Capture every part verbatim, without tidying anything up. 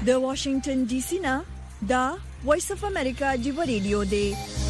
د واشنگټن ډي سي نه دا وایس اف امریکا جیو ریډیو دی.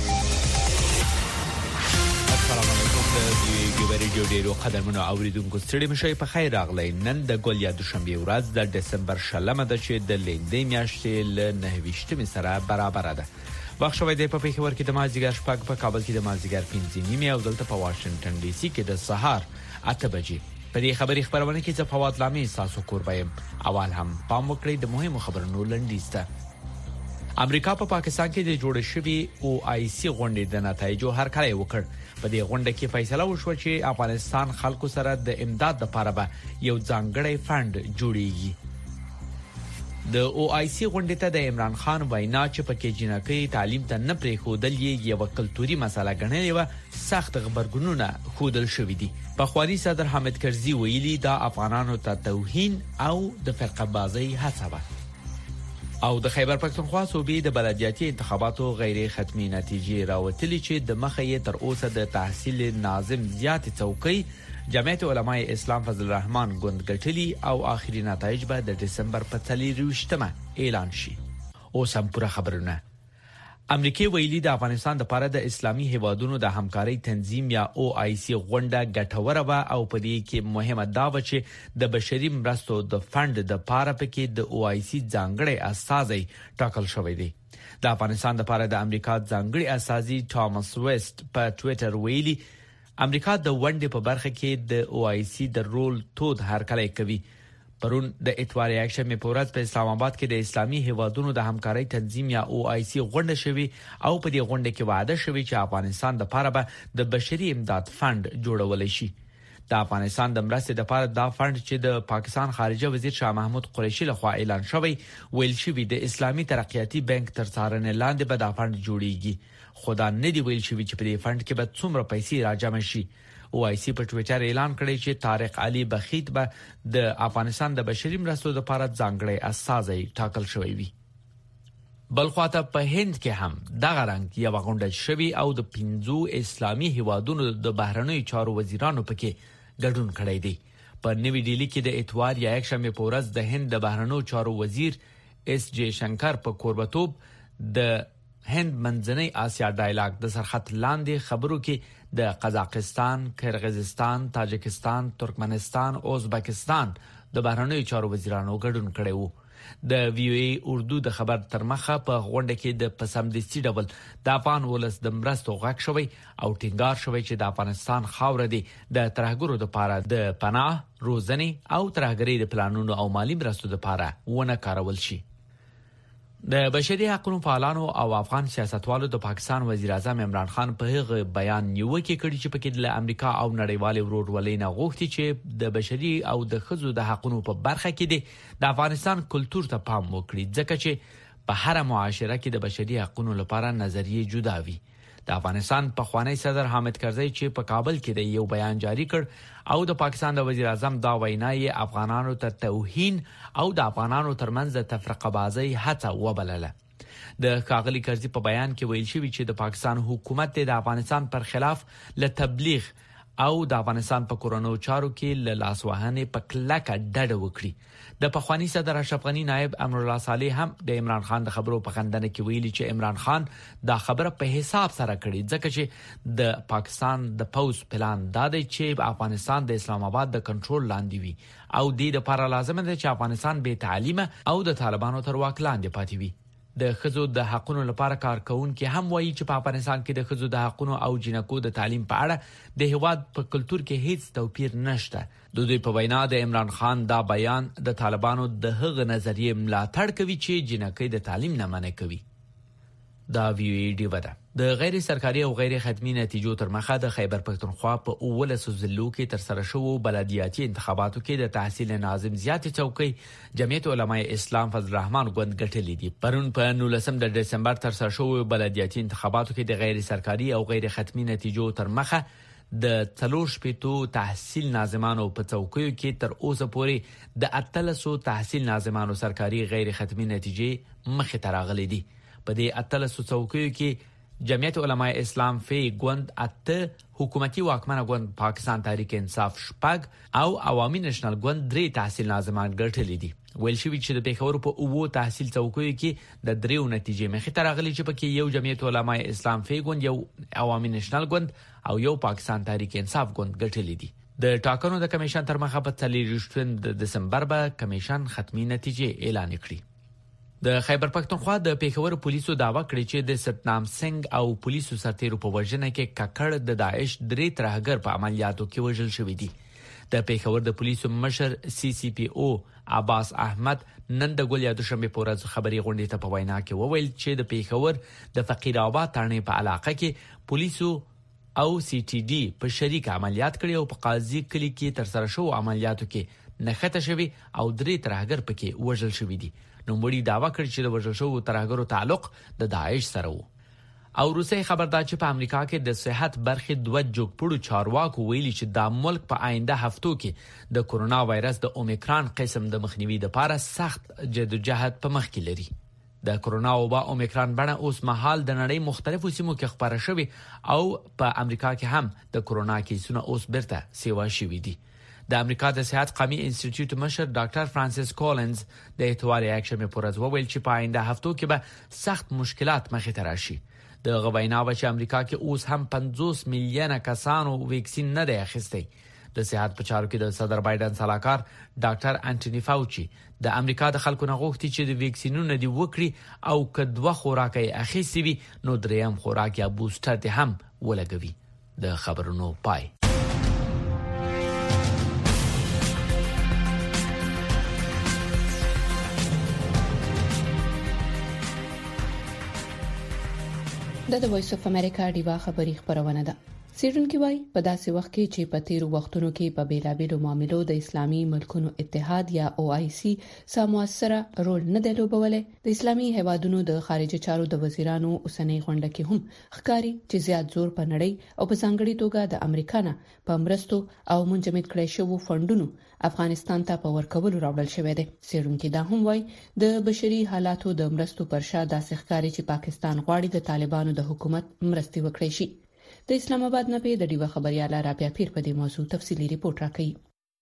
السلام علیکم. د جیو ریډیو ډیرو قدرمنو اوریدونکو ستړي مشي په خیر راغلی. نن د ګول یا دوشنبه ورځ د دسمبر شلمه د چې د لیندې میاشتې ل نهویشتمې سره برابر ده. وخت شوی دی په پیښور کې د مازیګر شپږ، په کابل کې د مازیګر پنځه نیمه او دلته په واشنگټن ډي سي کې د سهار اته بجې. په دې خبري خبرونه کې ځ فواد لامي تاسو کوربایم. اول هم پام وکړئ د مهمو خبرونو لنډیسته. امریکا په پا پاکستان کې د جوړ شوی او آی سی غونډې د نتایجو هرکلی وکړ. په دې غونډه کې فیصله وشوه چې افغانستان خلکو سره د امداد لپاره به یو ځانګړی فند جوړیږي. د او آی سی غونډې ته د عمران خان وینا چې پکې جنکۍ تعلیم ته نه پریښودل یې یو کلتوري مسله ګڼلې و، سخت خبرګونونه خودل شوې دي. په خواري صدر حامد کرزي ویلي دا افغانانو ته توهین او د فرقه بازی هڅه ده. او د خیبر پښتونخوا صوبې د بلدیاتي انتخاباتو غیر ختمي نتیجې راوتلې چې د مخه یې تر اوسه د تحصیل ناظم زیات څوکۍ جمعیت علماء اسلام فضل الرحمن ګوند ګټلي او آخري نتایج به د دسمبر په څلرویشتمه اعلان شي. اوس هم پوره خبرونه. امریکای ویلي د افغانستان لپاره د اسلامي هیوادونو د همکارۍ تنظیم یا او آی سی غونډه ګټوره و او په دې کې مهمه دا و چې د بشري مرستو د فند د لپاره پکې د او آی سی ځانګړی استازی ټاکل شوی دی. د افغانستان لپاره د امریکا ځانګړی استازی ټامس ویسټ په ټوئیټر ویلي امریکا د ونډې په برخه کې د او آی سی د رول تود هرکلی کوي. پرون د اتوار یکشنبه په ورځ په اسلام آباد کې د اسلامي هیوادونو د همکارۍ تنظیم یا او آی سی غونډه شوې او په دې غونډه کې وعده شوې چې افغانستان لپاره به د بشري امداد فند جوړول شي. د افغانستان د مرستې لپاره دا فند چې د پاکستان خارجه وزیر شاه محمود قریشي لخوا اعلان شوی ویل شوی د اسلامي ترقیاتي بانک تر څارنې لاندې به دا فند جوړیږي. خدا نه دی ویل شوی چې په دې فند کې به څومره پیسې راجمع شي. او آی سی په ټوئیټر اعلان کړی چې طارق علي بخیت به د افغانستان د بشري مرستو لپاره ځانګړی استازی ټاکل شوی وي. بل خواته په هند کې هم دغه رنګ یو غونډه شوی او د پنځو اسلامي هیوادونو د بهرنیو چارو وزیرانو پکې ګډون کړی دی. په نوې ډیلی کې د اتوار یا یکشنبه په ورځ د هند د بهرنیو چارو وزیر اس جے شنکر په کوربتوب د هند منځنۍ آسیا ډایلاګ د سرخط لاندې خبرو کې د قزاقستان، کرغیزستان، تاجکستان، ترکمنستان او ازبکستان د بهرنیو چارو وزیرانو ګډون کړی وو. د وی او ای اردو د خبر تر مخه په غونډه کې د پسمدستي ډول د افغان ولس د مرستو غږ شوی او ټینګار شوی چې د افغانستان خاوره دی د ترهګرو لپاره د پناه، روزنې او ترهګرۍ د پلانونو او مالی مرستو لپاره ونه کارول شي. د بشري حقوقو فعالانو او افغان سیاستوالو د پاکستان وزیر اعظم عمران خان په هغه بیان نیوکه کړې چې پکې د امریکا او نړیوال ورورولۍ نه غوښتي چې د بشري او د ښځو د حقوقو په برخه کې د افغانستان کلتور ته پام وکړي ځکه چې په هر معاشره کې د بشري حقوقو لپاره نظریه جدا وي. د افغانستان پخوانی صدر حامد کرزي چې په کابل کې د یو بیان جاری کړ او د پاکستان د وزیر اعظم دا وینا یې افغانانو ته توهین او د افغانانو ترمنځ د تفرقه بازی هڅه وبلله. د ښاغلي کرزي په بیان کې ویل شوی چې د پاکستان حکومت د افغانستان پر خلاف له تبلیغ او د افغانستان په کورونو چارو کې له لاسوهنې په کلکه ډډه وکړي. د پخوانی صدر اشرف غنی نائب امر الله صالح هم د عمران خان د خبرو په خندنه کې ویلي چې عمران خان دا خبره په حساب سره کړي ځکه چې د پاکستان د پوز پلان دا دی چې افغانستان د اسلام آباد د کنټرول لاندې وي او د دې لپاره لازم دی چې افغانستان به تعلیمه او د طالبانو تر واک لاندې پاتې وي. د ښځو د حقوقو لپاره کارکونکي هم وایي چې په افغانستان کې د ښځو د حقوقو او جنکو د تعلیم په اړه د هیواد په کلتور کې هیڅ توپیر نشته. د دوی په وینا د عمران خان دا بیان د طالبانو د هغه نظریې ملاتړ کوي چې جنکۍ د تعلیم نه منع کوي. دا وی او ای ډی ودا د غیر سرکاري او غیر خدمي نتیجو تر مخه د خیبر پښتونخوا په اولسو ضلعو کې تر سره شوو بلدیاتي انتخاباتو کې د تحصیل ناظم زیات څوکۍ جمعیت علماء اسلام فضل الرحمن ګوند ګټلې دي. پرون په نولسم د دسمبر تر سره شوو بلدیاتي انتخاباتو کې د غیر سرکاري او غیر خدمي نتیجو تر مخه د څلور شپېتو تحصیل ناظمانو په څوکیو کې تر اوسه پورې د اتلسو تحصیل ناظمانو سرکاري غیر خدمي نتیجې مخې ته راغلي دي. په دې اتلسو څوکیو کې جمعیت علماء اسلام فی ګوند اته، حکومتي واکمنه ګوند پاکستان تحریک انصاف شپږ او عوامي نېشنل ګوند درې تحصیل ناظمان ګټلې دي. ویل شوی چې د پیښور په اوو تحصیل څوکیو کې د دریو نتیجې مخې ته راغلي چې پکې یو جمعیت علماء اسلام فی ګوند، یو عوامي نېشنل ګوند او یو پاکستان تحریک انصاف ګوند ګټلې دي. د ټاکنو د کمیشن تر مخه په څلورویشتم د دسمبر به کمیشن ختمي نتیجې اعلان کړي. د خیبر پښتونخوا د پیښور پولیسو داوا کړی چې د ستنام سنگ او پولیسو سرتیرو په وژنه کې ککړ د داعش درې ترهګر په عملیاتو کې وژل شوی دي. د پیښور د پولیسو مشر سی سی پی او عباس احمد نن د ګولیا دوشنبه په ورځ خبري غونډې ته په وینا کې وویل چې د پیښور د فقیر آباد تړنې په علاقه کې پولیسو او سی ټي ډي په شریک عملیات کړي او په قاضي کلی کې تر سره شو عملیاتو کې نښته شوی او درې ترهګر پکې وژل شوی دي. نو مړي داوا کړی چې د وژل شوو ترهګرو تعلق د داعش سره وو. او روسي خبردار چې په امریکا کې د صحت برخې دوه جوګپړو چارواکو ویلي چې د ملک په آینده هفتو کې د کورونا وایرس د اومیکران قسم د مخنیوي لپاره سخت جدوجہد په مخ کې لري. د کورونا وبا اومیکران بڼه اوس مهال د نړۍ مختلفو سیمو کې خبره شوې او په امریکا کې هم د کورونا کیسونه اوس برته سیوا شوي دي. د امریکا د صحت قومي انسټیټیوټ مشر ډاکټر فرانسیس کولنز د اتوار اکشن په ورځ وویل چې په آینده هفتو کې به سخت مشکلات مخې ته راشي. د غوینا و چې امریکا کې اوس هم پنځوس میلیونه کسانو ویکسین نه دی اخیستی. د صحت په چارو کې د صدر بایدن صلاحکار ډاکټر انټونی فاوچي د امریکا د خلکو نه غوښتي چې د ویکسینونو دی وکړي او کدوه خوراکي اخیستي وي نو دریم خوراک یا بوستر دی هم ولګوي. د خبرونو پای. د وایس اف امریکا دیوا خبری خبرونه ده. سیډونکو وای په داسې وخت کې چې په تیرو وختونو کې په بیلابېلو معاملو د اسلامي ملکونو اتحاد یا او آی سی سموثره رول نه دی لوبولې، د اسلامي هیوادونو د خارجه چارو د وزیرانو اوسنۍ غونډه کې هم ښکاری چې زیات زور په نړۍ او په ځانګړي توګه د امریکا نه په مرستو او منجمد کړي شوو فندونو افغانستان ته په ورکولو راوړل شوې ده. سیډونکو دا هم وای د بشري حالاتو د مرستو پر شا داسې ښکاری چې پاکستان غواړي د طالبانو د حکومت مرستي وکړي شي. د اسلام آباد نه په د ډیوه خبرياله رابعه پیر په دې موضوع تفصیلی ریپورت راکړي.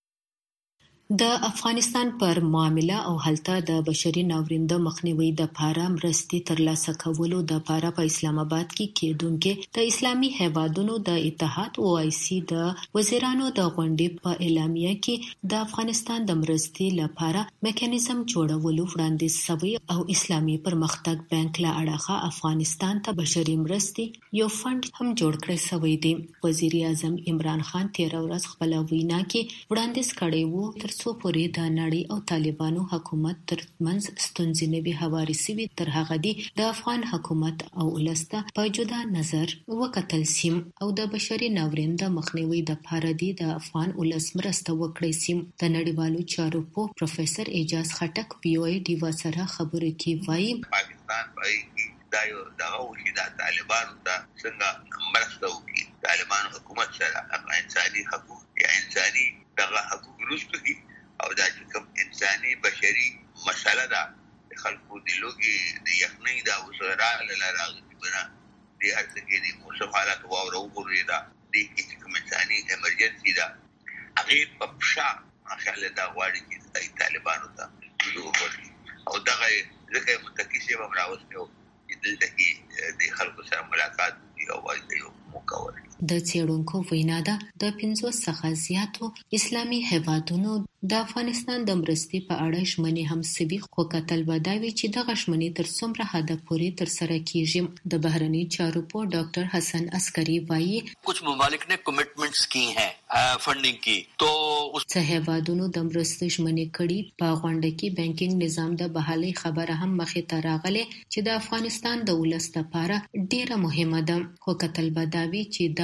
د افغانستان پر معامله او هلته د بشري ناورینده مخنیوي د پاره مرستي ترلاسه کولو د پاره په اسلام آباد کې کېدونکو د اسلامي هیوادونو د اتحاد او آی سی د وزیرانو د غونډې په اعلامیه کې د افغانستان د مرستي لپاره میکانیزم جوړولو وړاندیز شوی او اسلامي پرمختګ بانک له اړخه افغانستان ته بشري مرستي یو فند هم جوړ کړی شوی دی. وزیر اعظم عمران خان تیر ورځ خپل وینا کې وړاندیز کړی وو تر څو پورې د نړۍ او طالبانو حکومت ترمنځ ستونزې نه وي هواري سوي، تر هغه دی د افغان حکومت او ولسته په جدا نظر وکتل سیم او د بشري ناورین د مخنیوي د پاره دی د افغان ولس مرسته وکړي سیم. د نړیوالو چارو په پروفیسور اعجاز خټک وی او ای ډیوا سره خبرې کوي. وایي پاکستان په دا یو دغه وشي د طالبانو ته څنګه مرسته وکړي، طالبان حکومت سره انساني حقوق یا انساني دغه حقوق رسو دي او دا چې کوم انساني بشري مسله ده خلکو د لوګي د یخنۍ دا وسره لراغلي بنا د هرڅه د موسم حالات او وروري دا د کوم انساني ایمرجنسي دا هغه په پښه اخله دا غواړي چې طالبانو ته او دغه ځکه متکیسه به راوستو چې دلته کې د خلکو سره ملاقات او وایي مکوور. د څېړونکو وینا ده د پنځوس څخه زیاتو اسلامي هیوادونو د افغانستان د مرستي په اړه ژمنې هم سوي، خو کتل بداوي چې د غشمنې تر څومره حد پورې تر سره کیږي. د بهرني چارو په ډاکټر حسن عسکری وایي कुछ ممالک نے کمټمنټس کی ہیں فنډینګ کی تو څه هیوادونو د مرستي ژمنې کړي. په غونډه کې بانکینګ نظام د بحالي خبره هم مخې ته راغله چې د افغانستان د ولس لپاره ډیره مهمه ده، خو کتل بداوي چې د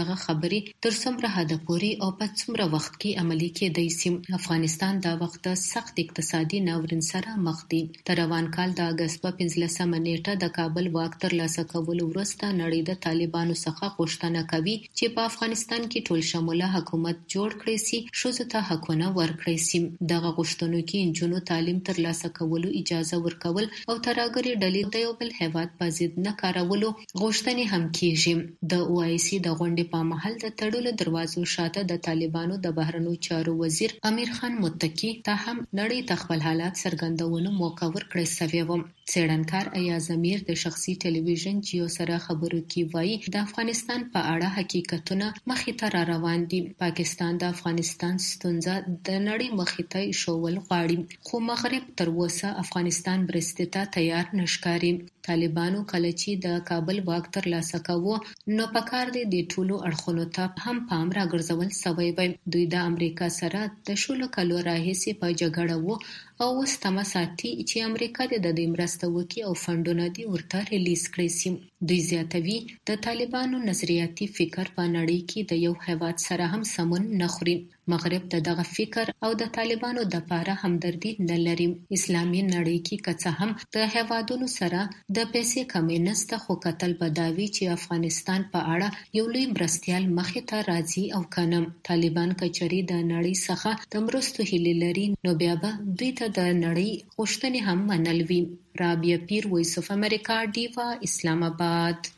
دغه خبرې تر څومره حد پورې او په څومره وخت کې عملي کېدای شي. افغانستان دا وخت سخت اقتصادي ناورین سره مخ دی. تر روان کال د اگست په پنځلسمه نیټه د کابل واک ترلاسه کولو وروسته نړۍ د طالبانو څخه غوښتنه کوي چې په افغانستان کې ټول شموله حکومت جوړ کړي سي، ښځو ته حقونه ورکړي سي. دغه غوښتنو کې نجونو تعلیم ترلاسه کولو اجازه ورکول او ترهګرې ډلې د یو بل هیواد په ضد نه کارولو غوښتنې هم کیږي. د او آی سی د غونډې په مهال د تړلو دروازو شاته د طالبانو د بهرنیو چارو وزیر امیر خان متکی ته هم نړۍ ته خپل حالات څرګندولو موقع ورکړی سوی و. څېړنکار ایاز امیر د شخصي ټلویزیون جیو سره خبرو کې وایي د افغانستان په اړه حقیقتونه مخې ته را روان دي. پاکستان د افغانستان ستونزه د نړۍ مخې ته ایښودل غواړي، خو مغرب تر اوسه افغانستان مرستې ته تیار نه ښکاري. طالبانو کله چې د کابل واک ترلاسه کوو نو پکار دی د ټولو اړخونو ته هم پام راګرځول سوی وي. دوی د امریکا سره د شلو کالو راهیسې په جګړه وو او اوس تمه ساتي چې امریکا د دې مرسته وکړي او فنډونه دې ورته ریلیز کړي سي. دوی زیاتوي د طالبانو نظریاتي فکر په نړۍ کې د یو هیواد سره هم سمون نه خوري. مغرب د دغه فکر او د طالبانو د پاره همدردي نه لري. اسلامي نړۍ کې کڅه هم د هیوادونو سره د پیسې کمې نسته، خو کتل بداوي چې افغانستان په اړه یو لوی مرستيال مخې ته راځي او کنه. طالبان کچري د نړۍ څخه د مرستو هیلې لري نو بیا به دوی ته د نړۍ غوښتنې هم منل وي. رابعه پیر، وایس اف امریکا، ډیوا، اسلام آباد.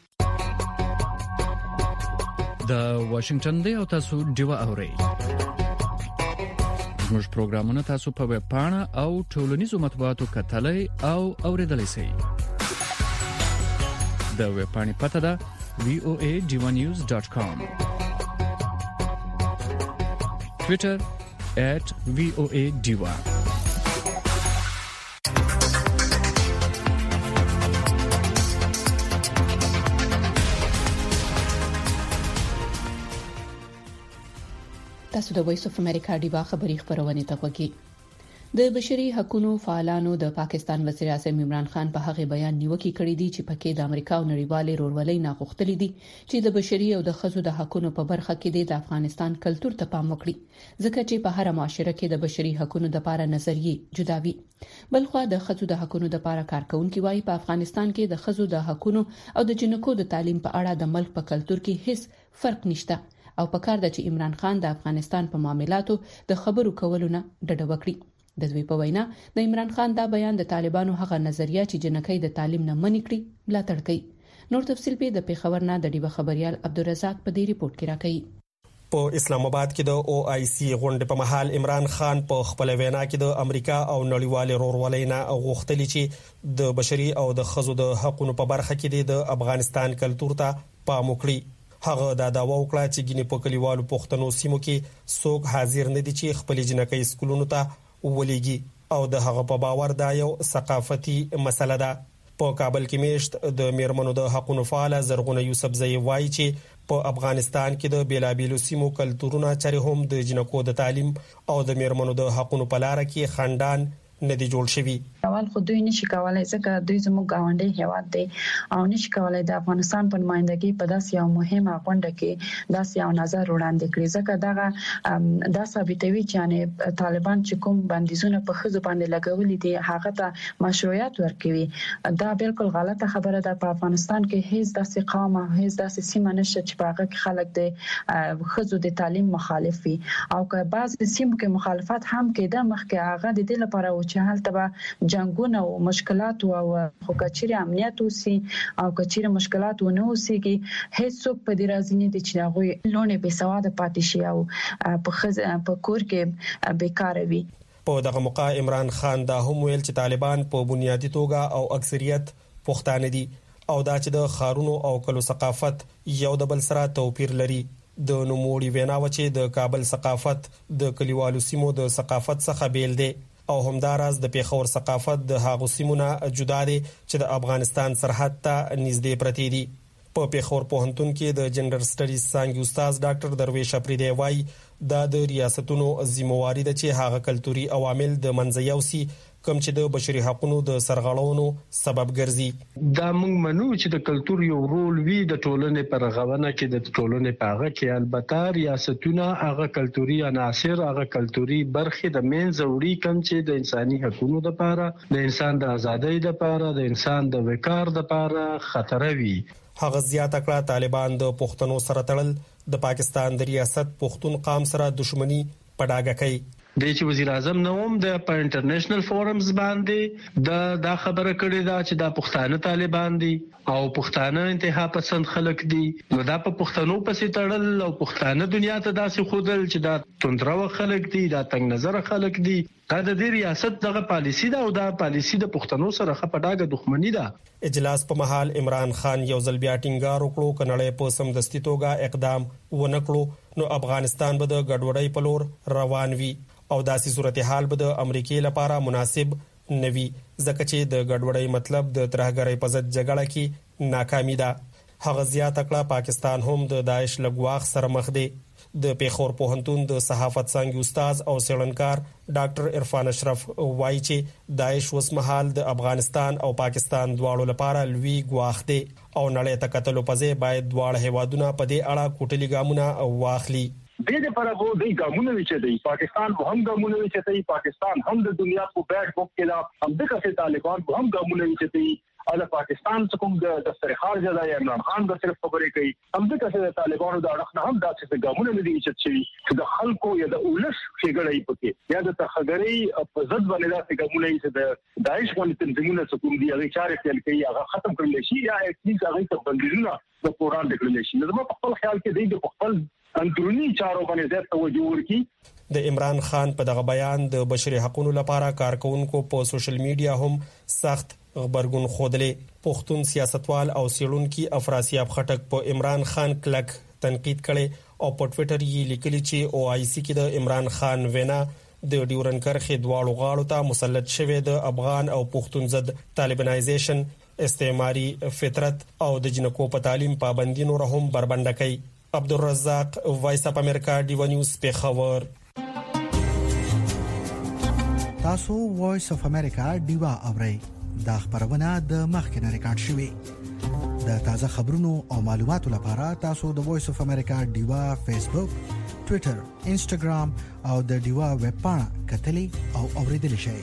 د واشنگټن دی او تاسو ډیوا اورئ. زموږ پروګرامونه تاسو په ویب پاڼه او ټولنیزو مطبوعاتو کتلای او اوریدلای شئ. د ویب پاڼې پته ده وی او ای ډیوا نیوز ډاټ کام. ټوئیټر ایٹ وی او ای ډیوا. تاسو د وایس اف امریکا ډیوا خبری خبرونه ته وګورئ. د بشري حقوقو فعالانو د پاکستان وزیر اعظم عمران خان په هغه بیان نیوکه کړې دي چې پکې د امریکا او نړیوالې رورولۍ نه غوښتلې دي چې د بشري او د خزو د حقوقو په برخه کې د افغانستان کلچر ته پام وکړي، ځکه چې په هر معاشره کې د بشري حقوقو د لپاره نظریه جداوي. بلخو د خزو د حقوقو د لپاره کارکونکو وايي په افغانستان کې د خزو د حقوقو او د جنکو د تعلیم په اړه د ملک په کلچر کې هیڅ فرق نشته او په کار د چې عمران خان د افغانستان په معاملاتو د خبرو کولو نه ډډه وکړي. د دوی په وینا د عمران خان دا بیان د طالبانو هغه نظریه چې جنکۍ د تعلیم نه منې کړي ملاتړ کوي. نور تفصیل به د پیښور نه د ډیوه خبريال عبدالرزاق په دې ریپورت کې راکړي. په اسلام آباد کې د او آی سی غونډې په محل عمران خان په خپل وینا کې د امریکا او نړیوال رورولۍ نه غوښتلی چې د بشري او د خزو د حقوقو په برخه کې د افغانستان کلچر ته پام وکړي. هغه دا داوا وکړه چې ګینه په کلیوالو پښتنو سیمو کې څوک حاضر نه دي چې خپل جنکۍ سکولونو ته ولېږي او د هغه په باور دا یو ثقافتي مسله ده. په کابل کې میشت د میرمنو د حقوقو فعال زرغونه یوسفزئی وایي چې په افغانستان کې د بیلابیلو سیمو کلچرونه چره هم د جنکو د تعلیم او د میرمنو د حقوقو په لار کې خندان نه دی جوړ شوی. اول خو دوی نشي کولای ځکه دوی زموږ گاونډي هیواد دی او نشي کولای د افغانستان په نمائندګۍ په داس یو مهمه غونډه کې داس یو نظر وړاندې کړي، ځکه دغه دا ثابتوي چې یعنی طالبان چې کوم بندیزونه په خزو باندې لګولې دي هغه ته مشروعیت ورکوي. دا بالکل غلطه خبره ده. په افغانستان کې هیڅ داسې قوم او هیڅ داسې سیمه نشته چې په هغه کې خلک د خزو د تعلیم مخالف وي او که بعض سیمو کې مخالفت هم کېده مخکې هغه د دې لپاره چې هلته به جنگونه او مشکلات او خو کچېره امنیت اوسي او کچېره مشکلات ونه اوسيږي هیڅ څوک په دې راځي نه دي چې هغه لونه به سواد پاتې شي او په خز په کور کې بیکار وي. په دغه موقع عمران خان دا هم ویل چې طالبان په بنیادی توګه او اکثریت پښتانه دي او دا چې د خارونو او کلو ثقافت یو د بل سره توپیر لري. د نوموړي وینا و چې د کابل ثقافت د کلیوالو سیمو د ثقافت څخه بیل دی او همداراز د پیښور ثقافت د هغو سیمونه جدا دي چې د افغانستان سرحد ته نږدې پرتې دي. په پیښور پوهنتون کې د جنډر سټډیز څانګې استاد ډاکټر درویش اپریدی وايي دا د ریاستونو ذمہواری ده چې هغه کلتوري عوامل د منځ یوسي کوم چې د بشري حقوقو د سرغړونو سبب ګرځي. دا موږ منو چې د کلتور یو رول وی د ټولنې پر غوونه کې د ټولنې پاغه کې البته ریاستونه هغه کلتوري عناصر هغه کلتوري برخې د منځ وړي کوم چې د انساني حقوقو لپاره د انسان د ازادۍ لپاره د انسان د وقار لپاره خطر وي. هغه زیاته کړه طالبان د پښتنو سره تړل د پاکستان د ریاست پښتون قام سره دښمنی پډاګه کوي. د چې وزیر اعظم نوم د په انټرنیشنل فورمز باندې د دا خبره کړې ده چې د پښتانه طالبان دي او پښتانه انتها پسند خلک دي نو دا په پښتنو پسې تړل او پښتانه دنیا ته داسې خودل چې دا توندرو خلک دي دا تنگ نظر خلک دي دا د دې ریاست دغه پالیسی ده او دا پالیسی د پښتنو سره خپډاګه دښمنی ده. اجلاس په محل عمران خان یو ځل بیا ټینګار وکړو کنړې په سمدستي توګه اقدام ونکړو نو افغانستان به د ګډوډۍ په لور روان وي او داسې صورتحال به د امریکای لپاره مناسب نوي ځکه چې د ګډوډۍ مطلب د ترهګرۍ په ضد جګړه کې ناکامي ده. هغه زیاته کړه پاکستان هم د داعش لګواخ سره مخ دی. د پیښور پوهنتون د صحافت څانګې استاد او څېړنکار ډاکټر عرفان اشرف وایي چې داعش وسمحال د افغانستان او پاکستان دواړو لپاره لوی ګواښ دی او نړۍ ته کتلو په ځای باید دواړه هیوادونه په دې اړه کوټلي ګامونه واخلي. دې لپاره وو د ګامونه وچې دی پاکستان هم ګامونه وچې دی پاکستان هم د دنیا په بیٹ بوک کې لا هم د کسه طالبان هم ګامونه وچې دی او پاکستان څخه د دفتر خارجه د عمران خان د صرف خبرې کوي هم د کسه طالبانو د اړخ نه هم داسې ګامونه نه دي چې چې د خلکو یا د اولس ښېګړې پکې یا د تخګرۍ په ضد باندې داسې ګامونه چې د داعش باندې تنظیمونه څخه دي هغه چارې فعال کوي هغه ختم کړل شي یا هیڅ هغه ته بندیزونه د قرآن د کړل شي. نو په خپل خیال کې د خپل اندرونی چارو باندې زیات توجه ورکړي. د عمران خان په دغه بیان د بشري حقوقو لپاره کارکونکو په سوشل میډیا هم سخت خبرګون خوده. پښتون سیاستوال او سیړونکو افراسیاب خټک په عمران خان کلک تنقید کړي او په ټوئیټر یې لیکلي چې او آی سی کې د عمران خان وینا د ډیورن کرخې دواړو غاړو ته مسلط شوی د افغان او پښتون ضد طالبانایزیشن استعماري فطرت او د جنکو په تعلیم پابندي نور هم بربنډ کوي. عبدالرزاق وایس اپ امریکا دیو نیوز پیښور. تاسو وایس اف امریکا دیوا اورئ دا خبرونه د مخکنه ریکارډ شوې د تازه خبرونو او معلوماتو لپاره تاسو د وایس اف امریکا دیوا فیسبوک ټوئیټر انسټاګرام او د دیوا ویب پاڼه کتلی او اوریدل شئ.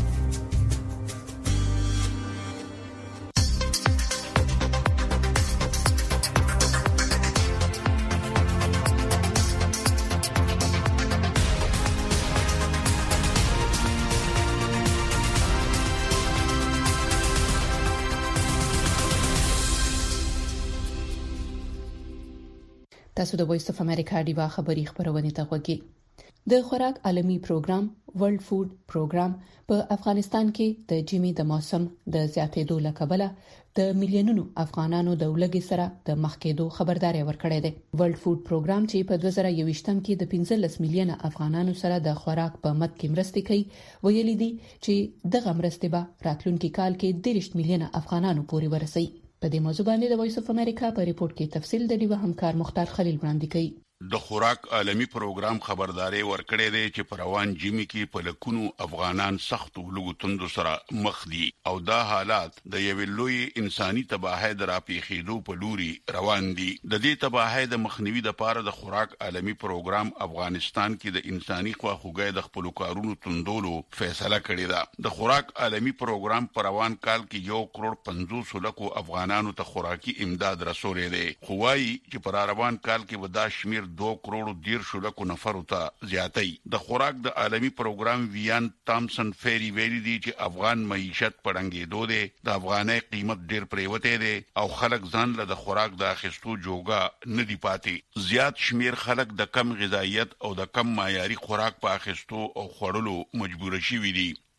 تاسو د وایس اف امریکا دیوا خبری خبرونه ته غوږی. د خوراک عالمي پروګرام ورلد فود پروګرام په افغانستان کې د جمی د موسم د زیاتېدو لکبله د میلیونونو افغانانو د ولګي سره د مخکېدو خبرداري ورکړې ده. ورلد فود پروګرام چې په دوه زره یوویشتم کې د پنځلس میلیونه افغانانو سره د خوراک په مد کې مرستې کوي ویلي دي چې دغه مرستې به راتلونکي کال کې دېرش میلیونه افغانانو پورې ورسي. په دې موضوع باندې د وایس اف امریکا په ریپورت کې تفصیل د دیو همکار مختار خلیل وړاندې کوي. د خوراک عالمي پروګرام خبرداري ورکړې ده چې په روان جمی کې په لکونو افغانان سخت ولګو توندو سره مخ دي او دا حالات د یو لوی انساني تباہي دراپیخېدو په لوري روان دي. د دې تباہي د مخنیوي لپاره د خوراک عالمي پروګرام افغانستان کې د انساني خواخوږي د خپل کارونو توندولو فیصله کړې ده. د خوراک عالمي پروګرام په روان کال کې یو کروڑ پنځوس لکو افغانانو ته خوراکي امداد رسولې ده. خوایي چې په روان کال کې ودا شمیر دو کروڑ دیر شلکو نفر ته زیاتی. د خوراک د عالمی پروګرام ویان تامسن فیری ویلی دی چې افغان معیشت پړنګېدو دی، د افغانۍ قیمت ډیر پریوته دی او خلک ځان له د خوراک د اخیستو جوګه نه دی پاتې. زیات شمیر خلک د کم غذایت او د کم معیاري خوراک په اخیستو او خوړلو مجبور شي وي دي.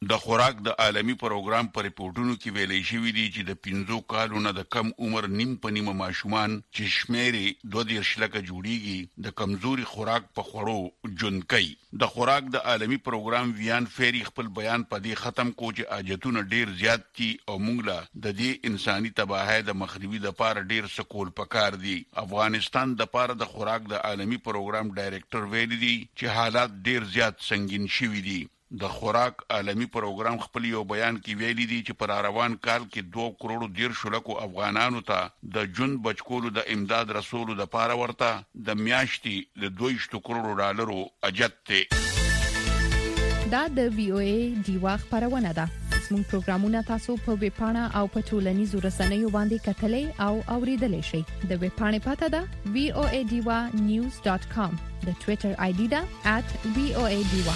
د خوراک د عالمی پروګرام پر ریپورتونو کې ویلې شوې دي چې د پنځو کالو نه د کم عمر نیم په نیمه ماشومان چې شمیرې دوه دیرش لکه جوړیږي د کمزوري خوراک په خوړو ژوند کوي. د خوراک د عالمی پروګرام ویان فيري خپل بیان په دې ختم کو چې اجتونه ډیر زیات دي او موږ له د دې انساني تباہی د مخنیوي لپاره ډیر سکول پکار دي. افغانستان د لپاره د خوراک د عالمی پروګرام ډایریکټر ویلي دي چې حالات ډیر زیات سنگین شوي دي. د خوراک عالمی پروګرام خپل یو بیان کې ویلي دي چې پر روان کال کې دوه کروڑ دیرش لکو افغانانو ته د جون بچکولو د امداد رسولو د پاره ورته د میاشتې د دوه کروڑ ډالرو اجت ته. دا د وی او ای دیوا خبرونه ده. زموږ پروګرامونه تاسو په ویب پاڼه او په ټولنیزو رسنیو باندې کتلې او اوریدلای شئ. د ویب پاڼې پته ده وی او ای دیوا نیوز ډاٹ کام. د ټوئیټر آی ډي ده ات وی او ای دیوا.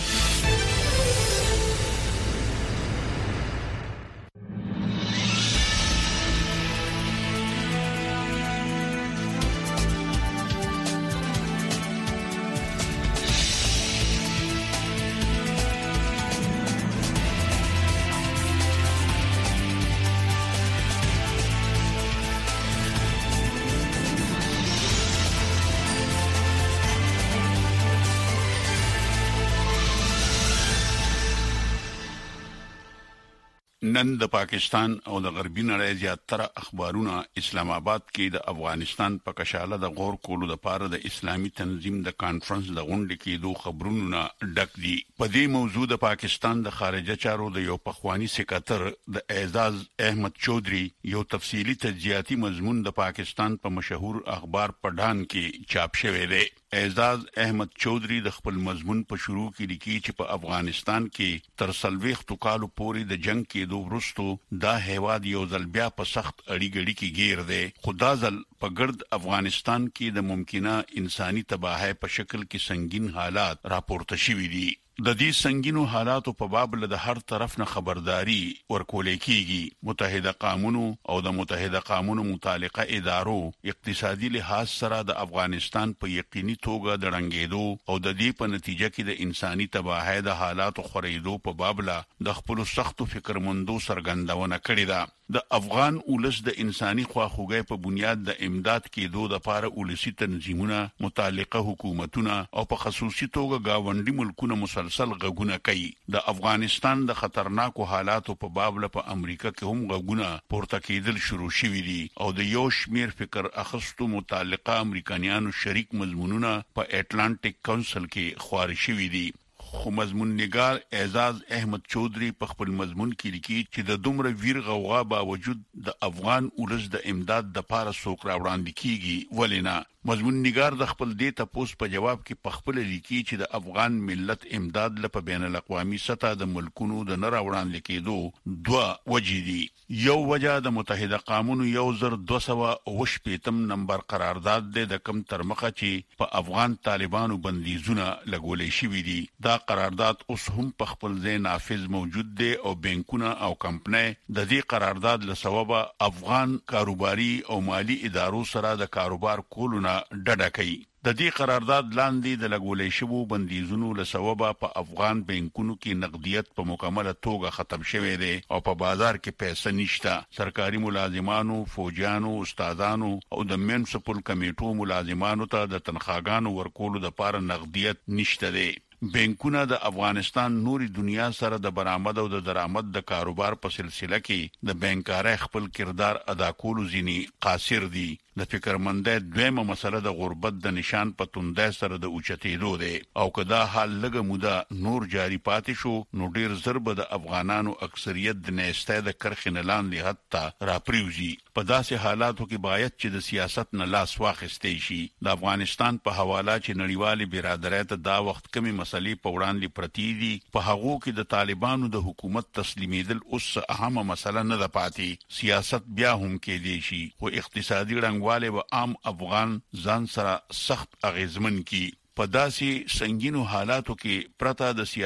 نن د پاکستان او د غربي نړۍ زیاتره اخبارونه اسلام آباد کې د افغانستان په کشاله د غور کولو لپاره د اسلامي تنظیم د کانفرنس د غونډې کې دوه خبرونه ډک دي. په دې موضوع د پاکستان د خارجه چارو د یو پخوانی سکرټر د اعزاز احمد چودري یو تفصیلی تجزیاتی مضمون د پاکستان په مشهور اخبار پډان کې چاپ شوی دی. اعزاز احمد چودري د خپل مضمون په شروع کې لیکي چې په افغانستان کې تر سلويختو کالو پورې د جنگ کې دوه ورستو دا هیواد یو ځل بیا په سخت اړیګړی کې گیر دی. خدا ځل په ګرد افغانستان کې د ممکنه انساني تباہی په شکل کې سنگین حالات راپورته شوي دي. د دې سنگینو حالاتو په باب له هر طرف نه خبرداري ورکول کیږي. متحده قومونو او د متحده قومونو متعلقه ادارو اقتصادي لحاظ سره د افغانستان په یقیني توګه د رنګېدو او د دې په نتیجه کې د انساني تباہی د حالاتو خورېدو په باب له د خپل سختو فکرمندو سرګندونه کړې ده. د افغان اولس د انساني خواخوږۍ په بنیاد د امداد کېدو د لپاره اولسي تنظیمونه متعلقه حکومتونه او په خصوصي توګه گاونډي ملکونه مسلسل غږونه کوي. د افغانستان د خطرناکو حالاتو په باب له په امریکا کې هم غږونه پورته کېدل شروع شوي دي او د یو شمیر فکر اخستو متعلقه امریکایانو شریک مضمونونه په اټلانټیک کونسل کې خوري شوي دي. خو مضمون نگار اعزاز احمد چودري په خپل مضمون کې لیکي چې د دومره ویر غوغا باوجود د افغان اولس د امداد د پاره څوک راوړاندې کیږي ولینا. مضمون نگار د خپل دې تپوس په جواب کې په خپل لیکي چې د افغان ملت امداد لپاره بین الاقوامي سطح د ملکونو د نه راوړاندې کېدو دوه وجې دي. یو وجه د متحده قومونو یو زر دوه سوه اوه شپېتم نمبر قرارداد دی د کم تر مخه چې په افغان طالبانو بندیزونه لګولې شوي دي. دا قرارداد اوس هم په خپل ځای نافذ موجود دی او بانکونه او کمپنۍ د دې قرارداد له سببه افغان کاروباري او مالی ادارو سره د کاروبار کولو نه ډډه کوي. د دې قرارداد لاندې د لګولې شوو بندیزونو له سببه په افغان بانکونو کې نقدیت په مکمله توګه ختم شوی دی او په بازار کې پیسې نشته. سرکاري ملازمانو، فوجیانو، استادانو او د میونسپل کمیټو ملازمانو ته د تنخواګانو ورکولو لپاره نقدیت نشته دی. بانکونه د افغانستان نوري دنیا سره د برآمد او د درآمد د کاروبار په سلسله کې د بانکارۍ خپل کردار ادا کولو ځینی قاصر دي. د فکرمندۍ دویمه مسله د غربت د نشان په توندۍ سره د اوچتېدو دی او کدا حال لګه موده نور جاری پاتې شو نو ډیر ضرب د افغانانو اکثریت د نهسته د کرخنه لاندې حتی راپریوزي. په داسې حالاتو کې باید چې د سیاست نه لاس واخیستې شي. د افغانستان په حواله چې نړیوالې برادرۍ ته دا وخت کمی مسلې په وړاندې پرتی دي په هغه کې د طالبانو د حکومت تسلیمیدل اوس اهمه مسله نه ده پاتې. سیاست بیا هم کې دی شي او اقتصادي رنګ والے و عام افغان ځان سره سخت اغیزمن کی. په داسې سنگینو حالاتو کې پرته د سیاست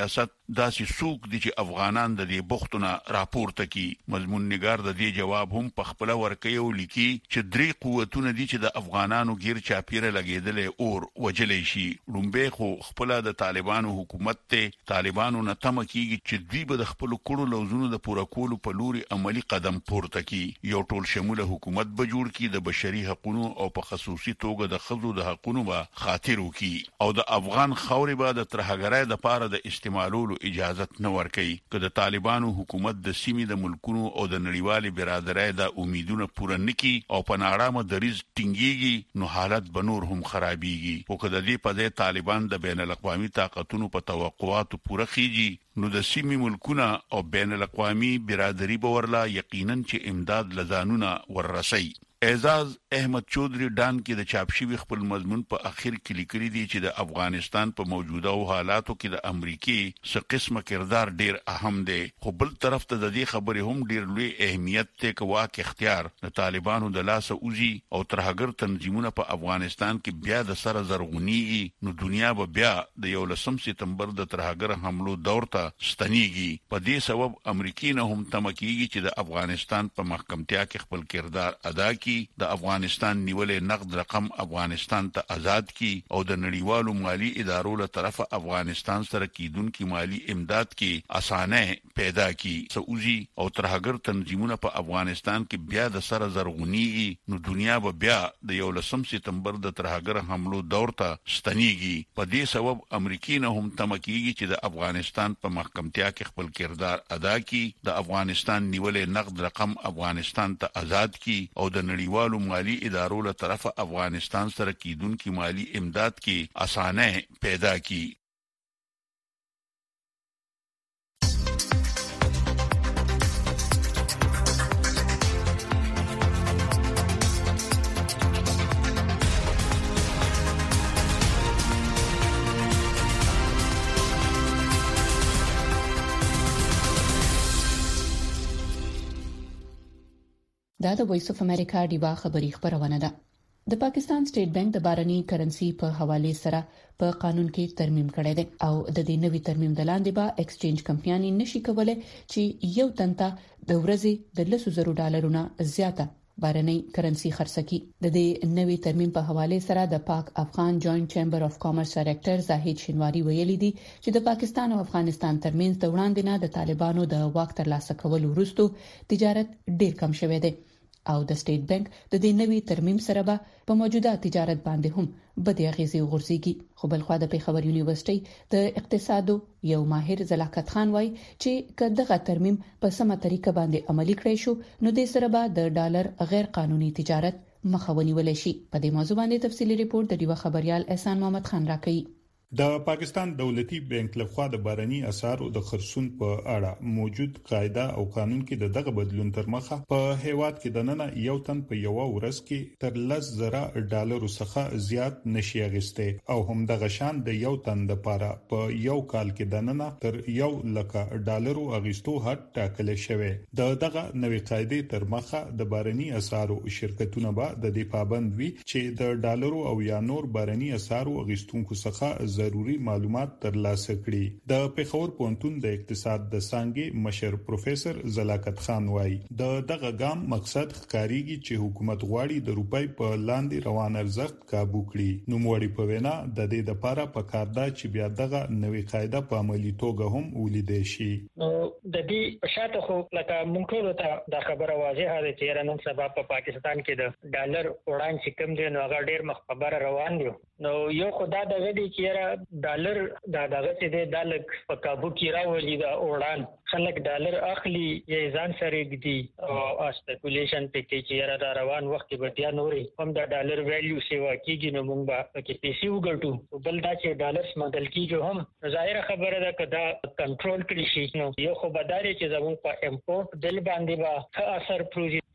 داسې څوک دي چې افغانان د دې بوختونه راپورته کی. مضمون نگار د دې جواب هم په خپل ورکي او لیکي چې درې قوتونه دي چې د افغانانو غیر چاپیره لګیدل اور وجلې شي. لومبه خو خپل د طالبانو حکومت ته طالبانو نه تم کیږي چې دوی به د خپل کړو لوزونو د پوره کولو په لوري عملی قدم پورته کی. یو ټول شموله حکومت به جوړ کی د بشري حقوقو او په خصوصي توګه د خزو د حقوقو به خاطر وکي او د افغان خاورې به د ترهګرۍ د پاره د استعمالولو اجازه نه ورکړي. که د طالبانو حکومت د سیمې د ملکونو او د نړیوالې برادرۍ د امیدونو پوره نکي او په ناړامه دریز ټینګيږي نو حالت به نور هم خرابيږي. او که د دې په ځای طالبان د بین الاقوامي طاقتونو په توقعاتو پوره خيږي نو د سیمې ملکونه او بین الاقوامي برادری به ورلا یقینا چې امداد لزانونه وررسي. اعزاز احمد چودري ډان کې د چاپشي خپل مضمون په اخر کې لیکلي دي چې د افغانستان په موجوده حالاتو کې د امریکای څخه قسمه کردار ډیر اهم دی. خو بل طرف ته د دې خبرې هم ډیر لوی اهمیت ته کوا کې اختیار د طالبانو د لاسه اوزي او ترهګر تنظیمونه په افغانستان کې بیا د سره زرغونی نو دنیا به بیا د یو لسم سپتمبر د ترهګر حملو دور ته ستنیږي. په دې سبب امریکای نه هم تمکیږي چې د افغانستان په محکمتیا کې خپل کردار ادا کړي، د افغانستان نیولې نقد رقم افغانستان ته آزاد کی او د نړیوالو مالی ادارو له طرفه افغانستان سره کیدونکو مالی امداد کې اسانه پیدا کی. سعودي او ترهګر تنظیمونه په افغانستان کې بیا د سره زرغونی نو دنیا به بیا د یو لسم سپتمبر د ترهګر حملو دور ته ستنیږي. په دې سبب امریکای نه هم تمکیږي چې د افغانستان په محکمتیا کې خپل کردار ادا کی، د افغانستان نیولې نقد رقم افغانستان ته آزاد کی او د نړیوالو مالی ادارو له طرفه افغانستان سره کیدونکو مالی امداد کې اسانه پیدا کی. دا د وایس اف امریکا ډیوا خبری خبرونه ده. د پاکستان سټیټ بانک د بارني کرنسي په حواله سره په قانون کې ترمیم کړی دی او د دې نوي ترمیم د لاندې به ایکسچینج کمپنیانې نشي کولای چې یو تنته د ورځې د لسو زرو ډالرونو زیاته بارني کرنسي خرڅکي. د دې نوي ترمیم په حواله سره د پاک افغان جوائنٹ چیمبر اف کامرس ډایریکټر زاهد شینواری ویلي دي چې د پاکستان او افغانستان ترمنځ د وړاندې نه د طالبانو د واک ترلاسه کولو وروسته تجارت ډیر کم شوی دی او د سټیټ بانک د دې نوي ترمیم سره به په موجوده تجارت باندې هم بدې اغیزې غورځيږي. خو بل خو د پیښور یونیورسيټي د اقتصادو یو ماهر زلاکت خان وایي چې کداغه ترمیم په سمه طریقه باندې عملي کړی شو نو د سره به د ډالر غیر قانوني تجارت مخاوني ولې شي. په دې موضوع باندې تفصیلی ریپورت د ډیوا خبريال احسان محمد خان راکړي. د پاکستان دولتي بانک لخوا د بارني اسعارو د خرڅون په اړه موجود قاعده او قانون کې د دغه بدلون تر مخه په هیواد کې د نن یو تن په یو ورځ کې تر لس زره ډالر څخه زیات نشي اغسته او هم د غشان د یو تن د پاره په یو کال کې د نن تر یو لک ډالر اغستو حد ټاکل شوی. د دغه نوې قاعده تر مخه د بارني اسعارو شرکتونه به د دې پابند وي چې د ډالرو او یا نور بارني اسعارو اغستونکو څخه ضروري معلومات ترلاسه کړي. د پیښور پونتون د اقتصاد د څنګه مشر پروفیسور زلاکت خان وایي د دغه ګام مقصد ښکاریږي چې حکومت غواړي د روپۍ په لاندې روان ارزښت काबू کړي. نو موړي په وینا د دې لپاره پکار ده چې بیا دغه نوې قاعده په عملي توګه هم ولیدي شي. نو د دې په شاته خو لکه مونږ ټول ته د خبره واضحه ده چې نن سبا په پاکستان کې د ډالر وړاندې کم دي نو هغه ډیر مخبره روان دي. نو یو خدای د غدي چې ډالر دا دغه چې د ډالر په काबू کې راولي دا وړاند خلک ډالر اخلي یې ځان سره گدي او اسپیکولیشن پکې چې را روان وخت به بیا نوري هم دا ډالر ویلیو سیوا کیږي نو موږ به پکې پیسې وګټو. بل دا چې ډالر سمګل کیږي هم ظاهره خبره ده کدا کنټرول کړی شي. نو یو خو بداري چې زموږ په امپورټ بل باندې به اثر پروژې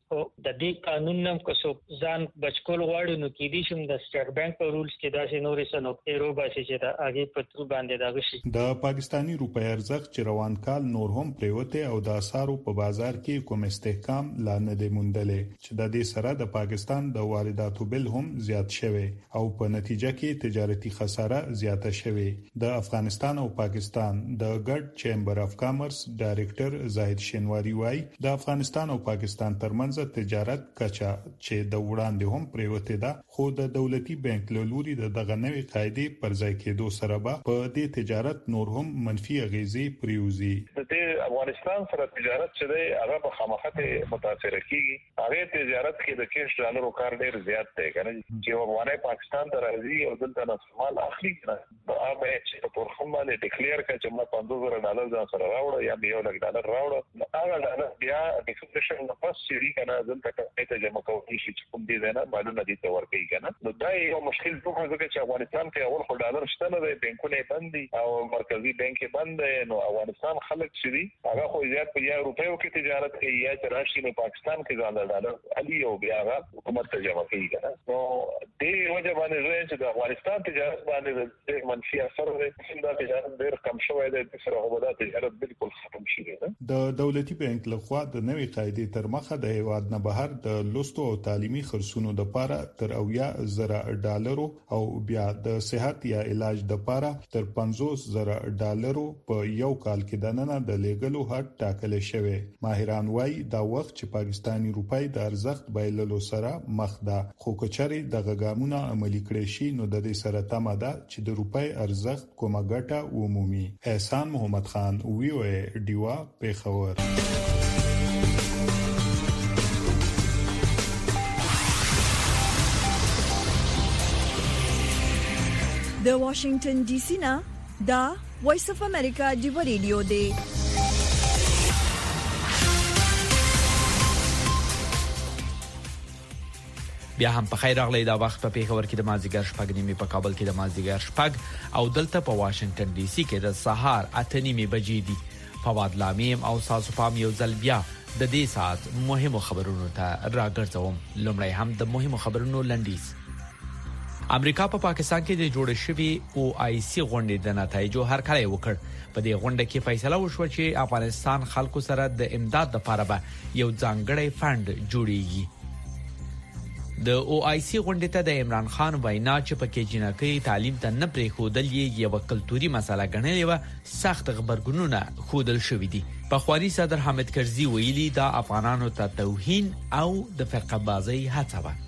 او د دې قانون نم کوڅو ځان بچکول غواړي نو کې دي شم د سټیټ بانک په رولز کې داسې نورې سنوکتې روباسي چې دا هغه په تر باندې دا غشي د پاکستانی روپۍ ارزښت چې روان کال نور هم پریوته او د اسارو په بازار کې کوم استحکام لا نه دی موندلې چې د دې سره د پاکستان د وارداتو بل هم زیات شوی او په نتیجه کې تجارتي خساره زیاته شوی. د افغانستان او پاکستان د ګډ چیمبر اف کامرس ډایریکټر زاهد شینواری وايي د افغانستان او پاکستان ترمنځ تجارت کچا چې د وړاندې هم پریوته ده خو د دولتي بانک له لوري د دغه نوې قاعده پر ځای کېدو سره به په دې تجارت نور هم منفي اغیزې پریوزي. د افغانستان سره تجارت چې دی هغه په خامخته متاثر کیږي. هغه تجارت کې د کیش ډالرو کار ډیر زیات دی کنه چې افغاني پاکستان ته راځي او دلته نه سوال اخلي کنه هغه چې په پرخم باندې ډیکلیئر کړي چې ما پنځه زره ډالر ځان سره راوړل یا یو لک ډالر راوړل هغه ډالر بیا د ایکسپریشن نه پس شری کنه دلته ته جمع کوي چې کوم دي نه معلومه دي ته ورکړي کنه نو دا یو مشکل څه ځکه چې افغانستان کې اول خو ډالر شته نه دی بانکونه بند دي او مرکزی بانک بند دی نو افغانستان خلک شری هغه خو زیات په یا روپیو کې تجارت کوي یا چې راشي نو پاکستان کې ځان ډالر علي او بیا هغه حکومت ته جمع کوي کنه نو دې وجه باندې چې د افغانستان تجارت باندې ډېر منفي اثر دی چې دا تجارت ډېر کم شوی دی چې سره هغه د تجارت بالکل ختم شي د دولتي بانک لخوا د نوې قاعده تر مخه د هیواد نه بهر د لوستو او تعلیمي خرڅونو د پاره تر اویا زره ډالرو او بیا د صحت یا علاج د پاره تر پنځوس زره ډالرو په یو کال کې د نن د لیګلو حد ټاکل شوی. ماهران وايي دا وخت چې پاکستانی روپۍ د ارزښت بایللو سره مخ ده خو کچري د غګامونه عملي کړي شي نو د دې سره تمه ده چې د روپۍ ارزښت کومه ګټه عمومي. احسان محمد خان وی او ای ډیوا پیښور. د واشنگټن ډي سي نه دا وایس اف امریکا ډیو ریډیو دی. بیا هم په خیر اغلی دا وخت په پیښور کې د مازیګر شپږ نیمې په کابل کې د مازیګر شپږ او دلته په واشنگټن ډي سي کې د سهار اته نیمې بجې دي. فواد لامیم او تاسو پام یو ځل بیا د دې ساعت مهمو خبرونو ته راګرځوم. لومړی هم د مهمو خبرونو لنډیز. امریکا په پا پاکستان کې د جوړ شوی او آی سی غونډې د نتایجو هرکلی وکړ. په دې غونډه کې فیصله وشوه چې افغانستان خلکو سره د امداد لپاره به یو ځانګړی فند جوړیږي. د او آی سی غونډې ته د عمران خان وینا چې په کې جنکۍ تعلیم ته نه پرې خودل یو کلتوري مسله ګڼلې و سخت خبرګونونه خودل شوې دي. پخوانی صدر حامد کرزي ویلي دا افغانانو ته توهین او د فرقه بازی هڅه و.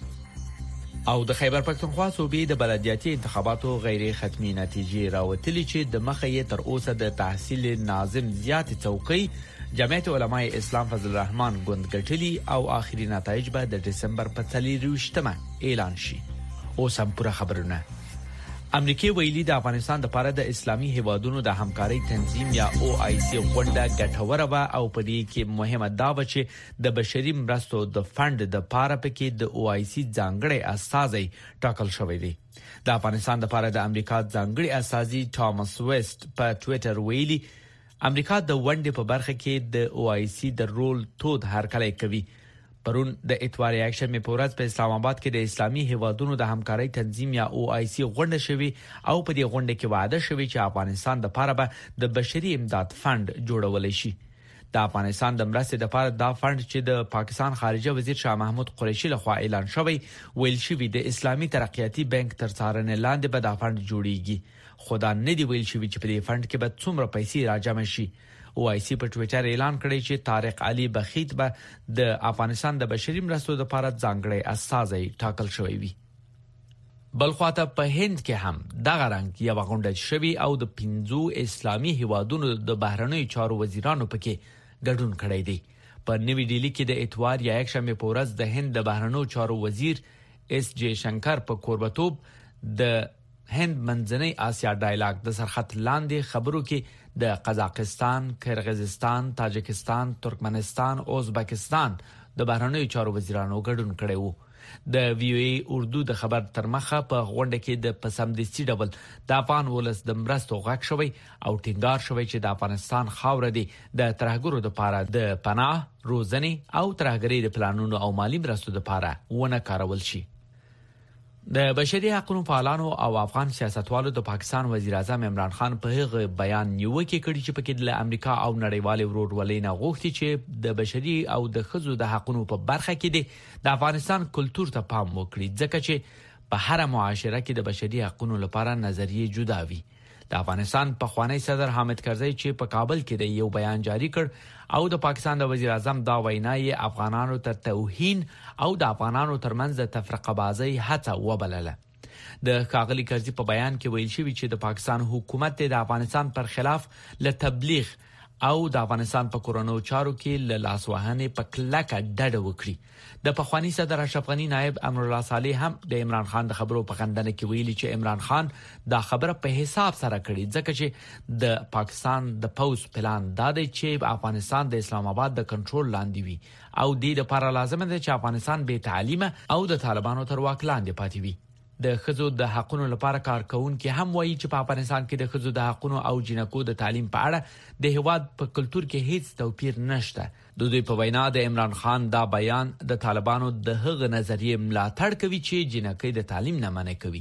او د خیبر پښتونخوا صوبې د بلدیاتي انتخاباتو غیر ختمي نتیجې راوتلې چې د مخه یې تر اوسه د تحصیل ناظم زیات څوکۍ جمعیت علماء اسلام فضل الرحمن ګوند ګټلي او آخري نتایج به د دسمبر په څلرویشتمه اعلان شي. اوس هم پوره خبرونه. امریکای ویلي د افغانستان لپاره د اسلامي هیوادونو د همکارۍ تنظیم یا او آی سی غونډه ګټوره و او په دې کې مهمه دا و چې د بشري مرستو د فند د لپاره پکې د او آی سی ځانګړي استازي ټاکل شوی دی. د افغانستان لپاره د امریکا ځانګړي استازي ټامس ویسټ په ټوئیټر ویلي امریکا د ونډې په برخه کې د او آی سی د رول تود هرکلی کوي. پرون د اتوار اکشن می پورز په اسلام آباد کې د اسلامي هیوادونو د همکارۍ تنظیم یا او آی سی غونډه شوی او په دې غونډه کې وعده شوی چې افغانستان د لپاره به د بشري امداد فند جوړول شي. د افغانستان د مرستې لپاره دا فند چې د پاکستان خارجه وزیر شاه محمود قریشي لخوا اعلان شوی ویل شوی د اسلامي ترقیاتي بانک تر څارنې لاندې به دا فند جوړیږي. خدا نه دی ویل شوی چې په دې فند کې به څومره پیسې راجمع شي. او آی سی په ټوئیټر اعلان کړی چې طارق علي بخیت به د افغانستان د بشري مرستو لپاره ځانګړی استازی ټاکل شوی وي. بلخواته په هند کې هم دغه رنګ یو غونډه شوی او د پنځو اسلامي هیوادونو د بهرنیو چارو وزیرانو پکې ګډون کړی دی. په نوې ډیلی کې د اتوار یا یکشنبه په ورځ د هند د بهرنیو چارو وزیر اس جے شنکر په کوربتوب د هند منځنۍ آسیا ډایلاګ د سرخط لاندې خبرو کې د قزاقستان، کرغیزستان، تاجکستان، ترکمنستان او ازبکستان د بهرنیو چارو وزیرانو ګډون کړی وو. د وی او ای اردو د خبر تر مخه په غونډه کې د پسمدستي ډول د افغان ولس د مرستو غږ شوی او ټینګار شوی چې د افغانستان خاور دی د ترهګرو لپاره د پناه، روزنې او ترهګرۍ د پلانونو او مالی مرستو لپاره ونه کارول شي. د بشري حقوقو فعالانو او افغان سیاستوالو د پاکستان وزیر اعظم عمران خان په هغه بیان نیوکه کړې چې پکې د امریکا او نړیوال ورورولۍ نه غوښتي چې د بشري او د ښځو د حقوقو په برخه کې د افغانستان کلچر ته پام وکړي، ځکه چې په هر معاشره کې د بشري حقوقو لپاره نظریه جدا وي. د افغانستان پخوانی صدر حامد کرزی چې په کابل کې د یو بیان جاری کړ او د پاکستان د وزیر اعظم دا وینای افغانانو ته توهین او د افغانانو ترمنځ د تفرقه بازی هڅه وبلله. د ښاغلي کرزي په بیان کې ویل شوی چې د پاکستان حکومت د افغانستان پر خلاف له تبلیغ او د افغانستان په کورونو چارو کې له لاسوهنې په کلکه ډډه وکړي. د پخوانی صدر اشرف غنی نائب امرالله صالح هم د عمران خان د خبرو په خندنه کې ویلي چې عمران خان دا خبره په حساب سره کړې، ځکه چې د پاکستان د پوز پلان دا دی چې افغانستان د اسلام آباد د کنټرول لاندې وي او د دې لپاره لازم دی چې افغانستان به تعلیمه او د طالبانو تر واک لاندې پاتې وي. د ښځو د حقوقو لپاره کارکونکو هم وایي چې په افغانستان کې د ښځو د حقوقو او جنکو د تعلیم په اړه د هیواد په کلچر کې هیڅ توپیر نشته. د دوی په وینا د عمران خان دا بیان د طالبانو د هغه نظریه ملاتړ کوي چې جنکې د تعلیم نه منع کوي.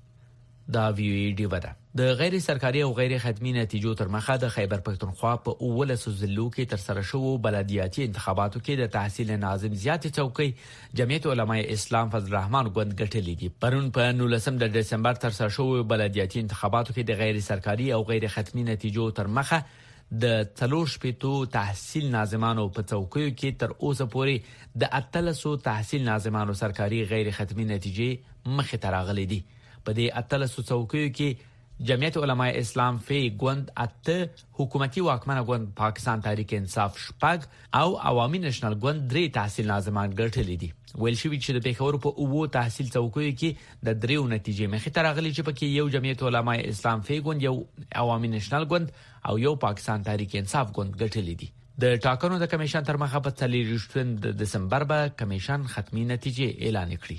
دا وی او ای ډیو ده. د غیر سرکاري او غیر خدمي نتیجو تر مخه د خیبر پښتونخوا په اولسو ضلعو کې تر سره شوو بلدیاتي انتخاباتو کې د تحصیل ناظم زیات چوکۍ جمعیت علماء اسلام فضل الرحمن ګوند ګټلې دي. پرون په نولسم د دسمبر تر سره شوو بلدیاتي انتخاباتو کې د غیر سرکاري او غیر خدمي نتیجو تر مخه د څلور شپېتو تحصیل ناظمانو په چوکیو کې تر اوسه پورې د اتلسو تحصیل ناظمانو سرکاري غیر خدمي نتیجې مخې ته راغلي دي. په دې اتلسو چوکیو کې جمعیت علماء اسلام فی ګوند اته، حکومتي واکمنه ګوند پاکستان تحریک انصاف شپږ او عوامي نېشنل ګوند درې تحصیل ناظمان ګټلې دي. ویل شوی چې د پېښور په اوو تحصیل چوکیو کې د دریو نتیجې مخې ته راغلي چې پکې یو جمعیت علماء اسلام فی ګوند، یو عوامي نېشنل ګوند او یو پاکستان تحریک انصاف ګوند ګټلې دي. د ټاکنو د کمیشن تر مخه په څلورویشتم د دسمبر به کمیشن ختمي نتیجې اعلان کړي.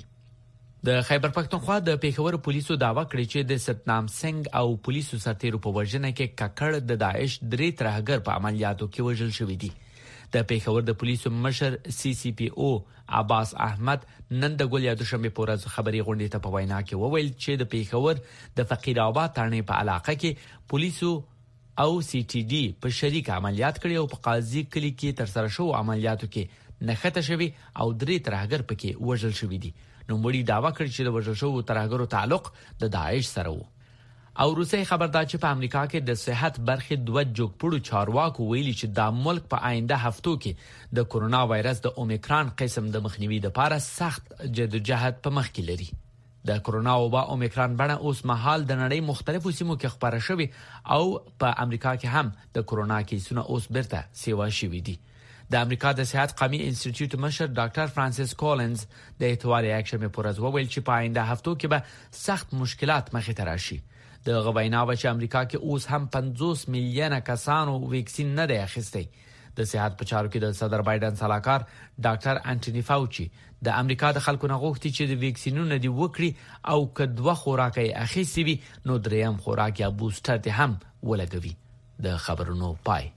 د خیبر پښتونخوا د پېښور پولیسو داوا کړې چې د ستنام سنگ او پولیسو سرتیرو په وژنه کې ککړ د داعش درې ترهګر په عملیاتو کې وژل شوی دي. د پېښور د پولیسو مشر سی سی پی او عباس احمد نن د ګولیا دوشنبه په ورځ خبري غونډې ته په وینا کې وویل چې د پېښور د فقیر آباد تړنې په علاقه کې پولیسو او سی ټي ډي په شریک عملیات کړي او په قاضي کلی کې تر سره شو عملیاتو کې نښته شوی او درې ترهګر پکې وژل شوی دي. نو مړي داوا کړی چې د وژل شوو ترهګرو تعلق د داعش سره وو. او روسي خبردار چې په امریکا کې د صحت برخې دوه جوګپړو چارواکو ویلي چې د ملک په آینده هفتو کې د کورونا وایرس د اومیکران قسم د مخنیوي لپاره سخت جدوجہد په مخ کې لري. د کورونا وبا اومیکران بڼه اوس مهال د نړۍ مختلفو سیمو کې خبره شوې او په امریکا کې هم د کورونا کیسونه اوس برته سیوا شوي دي. د امریکا د صحت قومي انسټیټیوټ مشر ډاکټر فرانسیس کولنز د اتوار یکشنبه پر ورځ وویل چې په آینده هفتو کې به سخت مشکلات مخې ته راشي. د غوینا و چې امریکا کې اوس هم پنځوس میلیونه کسانو ویکسین نه دی اخیستی. د صحت په چارو کې د صدر بایدن سلاکار ډاکټر انټونی فاوچي د امریکا د خلکو نه غوښتي چې د ویکسینونو دی وکړي او که دوه خوراکي اخیستي وي نو دریم خوراک یا بوستر دی هم ولګوي. د خبرونو پای.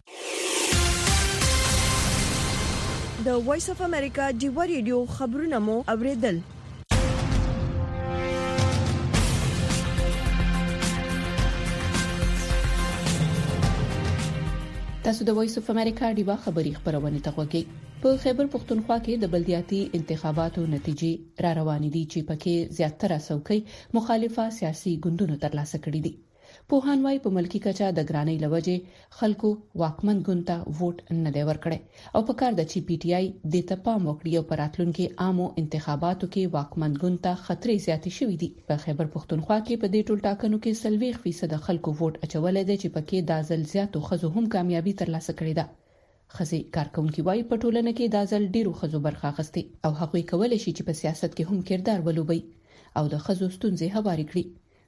د وایس اف امریکا دیو ریډیو خبرونه مو اوریدل. تاسو د وایس اف امریکا دیو خبري خبرونه ته غوږی. په خیبر پښتونخوا کې د بلدیاتي انتخاباتو نتیجې را روانې دي چې پکې زیاتره څوکۍ مخالفه سیاسي ګوندونو ترلاسه کړې دي. په هانوای په ملکی کچا د ګرانۍ لوجه خلکو واکمن ګوند ته ووټ نه دی ورکړی او په کار د چی پی ټی آی د تپام وکړي او پراتلونکو عامو انتخاباتو کې واکمن ګوند ته خطرې زیاتې شوې دي. په خیبر پښتونخوا کې په دې ټول ټاکنو کې سلويخ فیصد خلکو ووټ اچولای دي چې پکې د ځل زیاتو خزو هم کامیابی ترلاسه کړې ده. خزي کارکونکو وايي په ټولنه کې د ځل ډیرو خزو برخه اخستي او هغوی کولای شي چې په سیاست کې هم کردار ولوبي او د خزو ستونزې هواري کړي.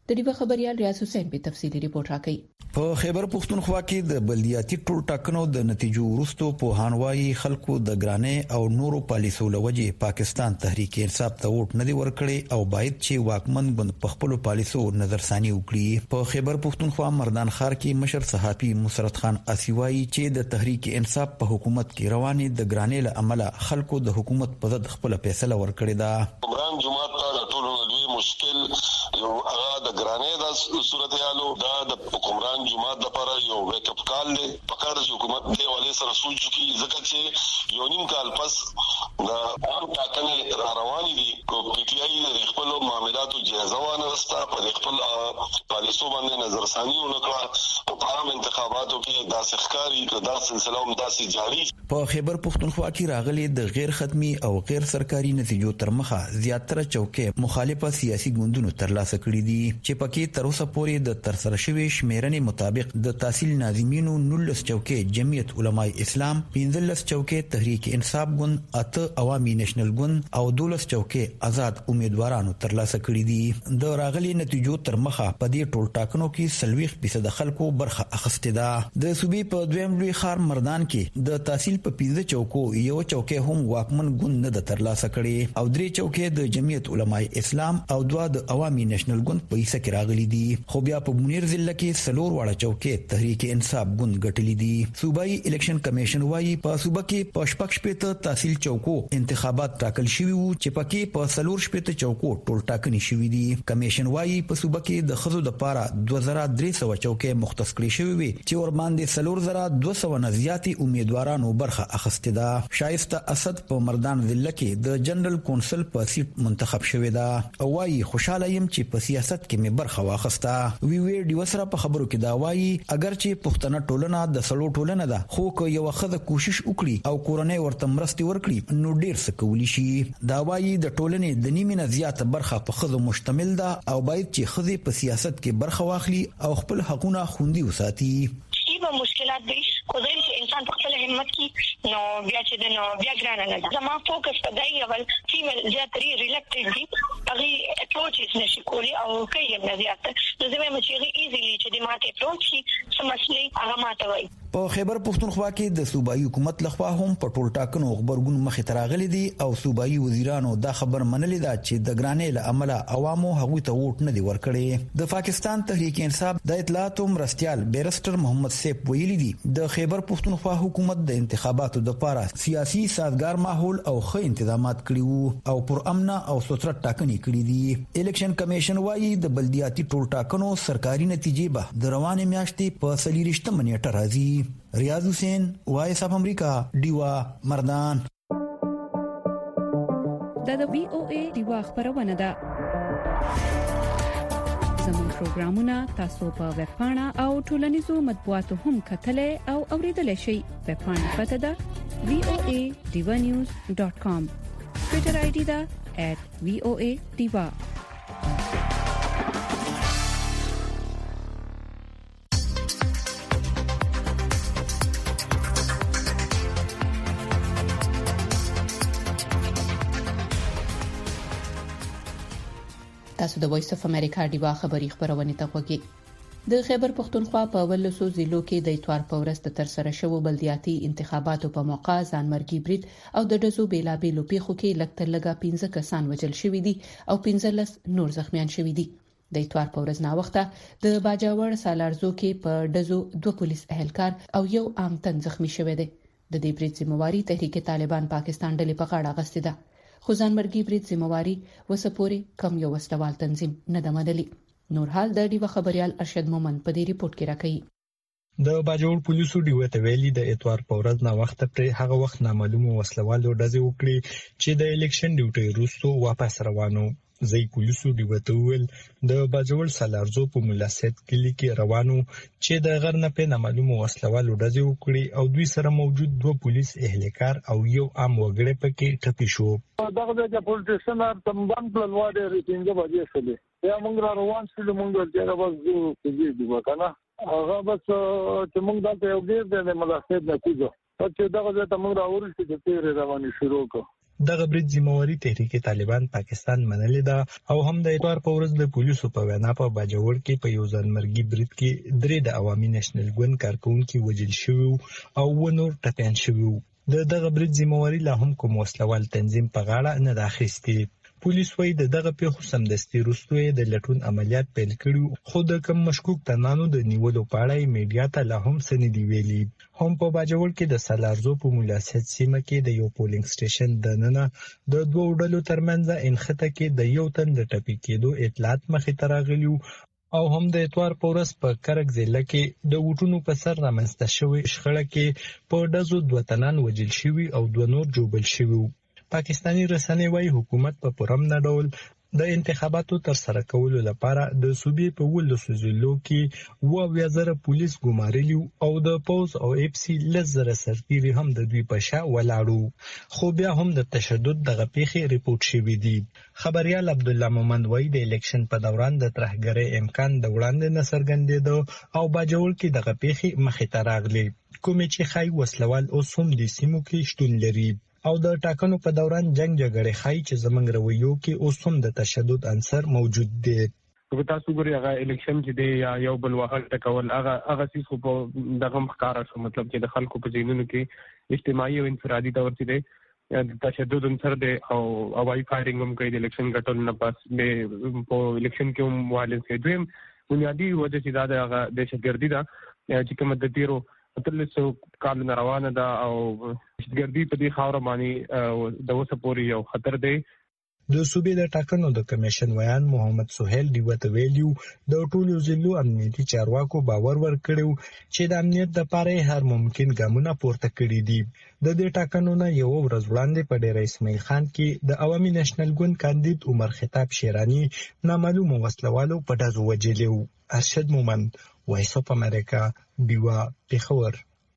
د ډیوه خبريال ریاض حسین په تفصیلی ریپورت راکړي. په خیبر پختونخوا کې د بلدیاتي ټول ټاکنو د نتیجو وروسته په هانوای خلکو د ګرانې او نورو پالیسو لوجې پاکستان تحریک انصاف ته ووټ نه دی ورکړي او باید چې واکمن غوند په خپل پالیسو نظرثاني وکړي. په خیبر پختونخوا مردان ښار کې مشر صحافي مسرت خان اسیوای چې د تحریک انصاف په حکومت کې روانې د ګرانې له عمله خلکو د حکومت په ضد خپل فیصله ورکړې ده. عمران جماعت ته ټولو لوی مشکل یو هغه د ګرانې د صورتحالو دا د حکمران جماعت لپاره یو ویک اپ کال دی. پکار چې حکومت دې ولې سره سوچ کی ځکه چې یو نیم کال پس د عام ټاکنې را روانې دي. کو پی ټی آی د خپل معاملاتو جایزه وانه رستا په خپل پالیسو باندې نظرثاني وکړه او په عام انتخاباتو کې دا ښکاری کړه دا سلسله هم داسې جاری. په خیبر پختونخوا کې راغلي د غیر ختمي او غیر سرکاري نتیجو تر مخه زیاتره چوکې مخالفه سیاسي ګوندونو ترلاسه کړي دي چې پکې تر اوسه پورې د ترسره شوی شمیرنې مطابق د تحصیل ناظمینو نولس چوکې جمعیت علماء اسلام، پنځلس چوکې تحریک انصاف ګوند، اته عوامي نېشنل ګوند او دولس چوکې آزاد امیدوارانو ترلاسه کړي دي. د راغلي نتیجو تر مخه په دې ټول ټاکنو کې سلويخ فیصد خلکو برخه اخیستې ده. د صوبې په دویم لوی ښار مردان کې د تحصیل په پنځه چوکو یو چوکې هم واکمن ګوند نه د ترلاسه کړي او درې چوکې د جمعیت علماء اسلام او دوه د عوامي نېشنل ګوند په حصہ کې راغلي دي. خو بیا په منیر ضلع کې سلور واړه چوکې تحریک انصاف ګوند ګټلې دي. صوبایي الیکشن کمیشن وايي په صوبه کې په شپږ شپېته تحصیل چوکو انتخابات ټاکل شوي وو چې پکې په سلور شپېته چوکو ټول ټاکنې شوي دي. کمیشن وايي په صوبه کې د خزو د پاره دوه زره درې سوه چوکې مختص کړې شوې وي چې ور باندې سلور زره دوه سوه نه زیاتې امیدوارانو برخه اخیستې ده. شایسته اسد په مردان ضلع کې د جنرال کونسل په سیټ منتخب شوې ده او وايي خوشاله يم چې په سیاست کې مې برخه واخسته. وی وی ډي وسره په خبرو کې دا وايي اگر چې پښتنه ټولنه د سلو ټولنه ده خو که یو خزه کوشش وکړي او کورنۍ ورته مرستي ورکړي نو ډیر څه کولی شي. دا وايي د ټولنې د نیمه نه زیاته برخه په خزو مشتمل ده او باید چې خزه په سیاست کې برخه واخلي او خپل حقونه خوندي وساتي. به مشکلات دي خو ځین چې انسان په خپل همت کې نو بیا چې د نو بیا ګرانه نه ده. زما فوکس په دای اول فیمیل زیاتري ریلیکټډ دي هغه اپروچز نشي کولی او کوي نه زیات نو زما مچېږي ایزیلی چې د ماته اپروچ شي سمسلې هغه ماته وای. په خیبر پختونخوا کې د صوبایي حکومت لخوا هم په ټول ټاکنو خبرګون مخې ته راغلي دي او صوبایي وزیرانو دا خبر منلې ده چې د ګرانې له عمله عوامو هغوی ته ووټ نه دی ورکړي. د پاکستان تحریک انصاف د اطلاعاتو مرستيال بیرسټر محمد سیف ویلي دي د خیبر پختونخوا حکومت د انتخاباتو لپاره سیاسي سازگار ماحول او ښه انتظامات کړي وو او پر امن او ستر ټاکنې کړي دي. الیکشن کمیشن وايي د بلدیاتي ټول ټاکنو سرکاري نتیجې به د روانې میاشتې په څلوېښتمه نیټه راځي. ریاض حسین وایس اف امریکا ډیوا مردان. دا د وی او ای ډیوا خبرونه ده. زموږ پروګرامونه تاسو په ویب پاڼه او ټولنیزو مطبوعاتو هم کتلای او اوریدلای شئ. ویب پاڼه پته ده وی او ای ډیوا نیوز ډاٹ کام. ټوئیټر آی ډی ده ایٹ وی او ای ډیوا. تاسو د وایس اف امریکا ډیوا خبری خبرونه ته وګورئ. د خیبر پختونخوا په ولسو ضلعو کې د اتوار په ورځ د ترسره شوو بلدیاتي انتخاباتو په موقع ځانمرګي برید او د دزو بیلابېلو پیښو کې لکتر لګا پنځه کسان وژل شوي دي او پنځلس نور زخمیان شوي دي. د اتوار په ورځ نا وخته د باجاوړ سالارزو کې په دزو دوه پولیس اهلکار او یو عام تن زخمی شوی دی. د دې برید ذمہواری تحریک طالبان پاکستان ډلې په غاړه غستې ده. خو ځانمرګي برید ذمہواری وسپوري کم یو وسلوال تنظیم نه د مدلي. نور حال د ډیوه خبريال ارشد مومن په دې ریپورت کې راکړي. د باجوړ پولیسو ډیوه ته ویلي د اتوار په ورځ نا وخت پر هغه وخت نامعلومه وسلوالو ډزې وکړي چې د الیکشن ډیوټي وروسته واپس روانو. ځای پولیسو ډیوه ته ویل د باجوړ سالارزو په ملاسیت کلی کې روانو چې د غر نه په نامعلومه وسلوالو ډزې وکړي او دوی سره موجود دوه پولیس اهلکار او یو عام وګړی پکې ټپي شو. دغه د پولیس سره تمبان په لوړ ریټینګ باندې شلې یا موږ روان شول موږ چې راوځو چې دی وکنه هغه بس چې موږ دلته یو ډیر د ملاسیت نتیجه چې دغه ته موږ راوړل چې تیر رواني شروع کو. دغه برید ذمہواری تحریک طالبان پاکستان منلې ده او هم د اتوار په ورځ د پولیسو په وینا په باجوړ کې په یو ځانمرګي برید کې درې د عوامي نېشنل ګوند کارکونکو وژل شوي او و نور ټپيان شوي. د دغه برید ذمہواری لا هم کوم وسلوال تنظیم په غاړه نه ده اخیستې. پولیس وايي د دغه پیښو سمدستي وروسته د لټون عملیات پیل کړي خو د کم مشکوک تنانو د نیولو په اړه میډیا ته لا هم څه نه دي ویلي. هم په باجوړ کې د سالارزو په ملاسیت سیمه کې د یو پولینګ سټیشن د ننه د دوه ډلو ترمنځ انخته کې د یو تن د ټپي کېدو اطلاعات مخې ته راغلي او هم د اتوار په ورځ په کرک ضلع کې د وټونو په سر رامنځته شوې شخړه کې په ډزو دوه تنان وژل شوي او دوه نور جوړل شوي. پاکستاني رسنۍ وايي حکومت په پرمنه ډول د انتخاباتو تر سره کولو لپاره د صوبې په ولسو ضلعو کې و وزاره پولیس ګمارلی او د پوز او اف سي لزر سرتيري هم د دوی په شا ولاړو خو بیا هم د تشدد دغه پیښې ریپورت شوې دي. خبريال عبد الله مومند وايي د الیکشن په دوران د ترهګرۍ امکان د وړاندې نسرګندېدو او باجوړ کې دغه پیښې مخې ته راغلي کومې چې خای وسلوال اوس هم د سیمو کې شتون لري او د ټاکنو په دوران جنگ جګړې خای چې زمنګ رویو کې اوس هم د تشدد عنصر موجود دی. که تاسو ګورئ هغه الیکشن چې دی یا یو بل وهل ټکول هغه هغه څه په دغه ښکارا شو مطلب چې د خلکو په ذهنونو کې اجتماعي او انفرادي تور چې دی د تشدد عنصر دی او هوایي فایرینګ هم کوي د الیکشن ګټل نه پاس به په الیکشن کې هم وایلنس کوي. دویم بنیادی وجه چې دا د هغه دهشتګردي ده چې کوم د تیرو اتلسو کال نه روانه ده او دهشتګردي په دې خاور باندې د اوسه پورې یو خطر دی. د صوبې د ټاکنو د کمیشن ویان محمد سہیل دیوته ویلیو د ټولو ضلعو امنیتي چارواکو باور ورکړو چې د امنیت لپاره هر ممکن ګامونه پورته کړي دي. د دې ټاکنو نه یو ورځ وړاندې په ډیر اسماعیل خان کې د عوامي نېشنل ګوند کاندید عمر خطاب شیرانی نامعلوم وسلوالو په ډزو وجلو. ارشد مومند وایس اف امریکا دیوا پیښور.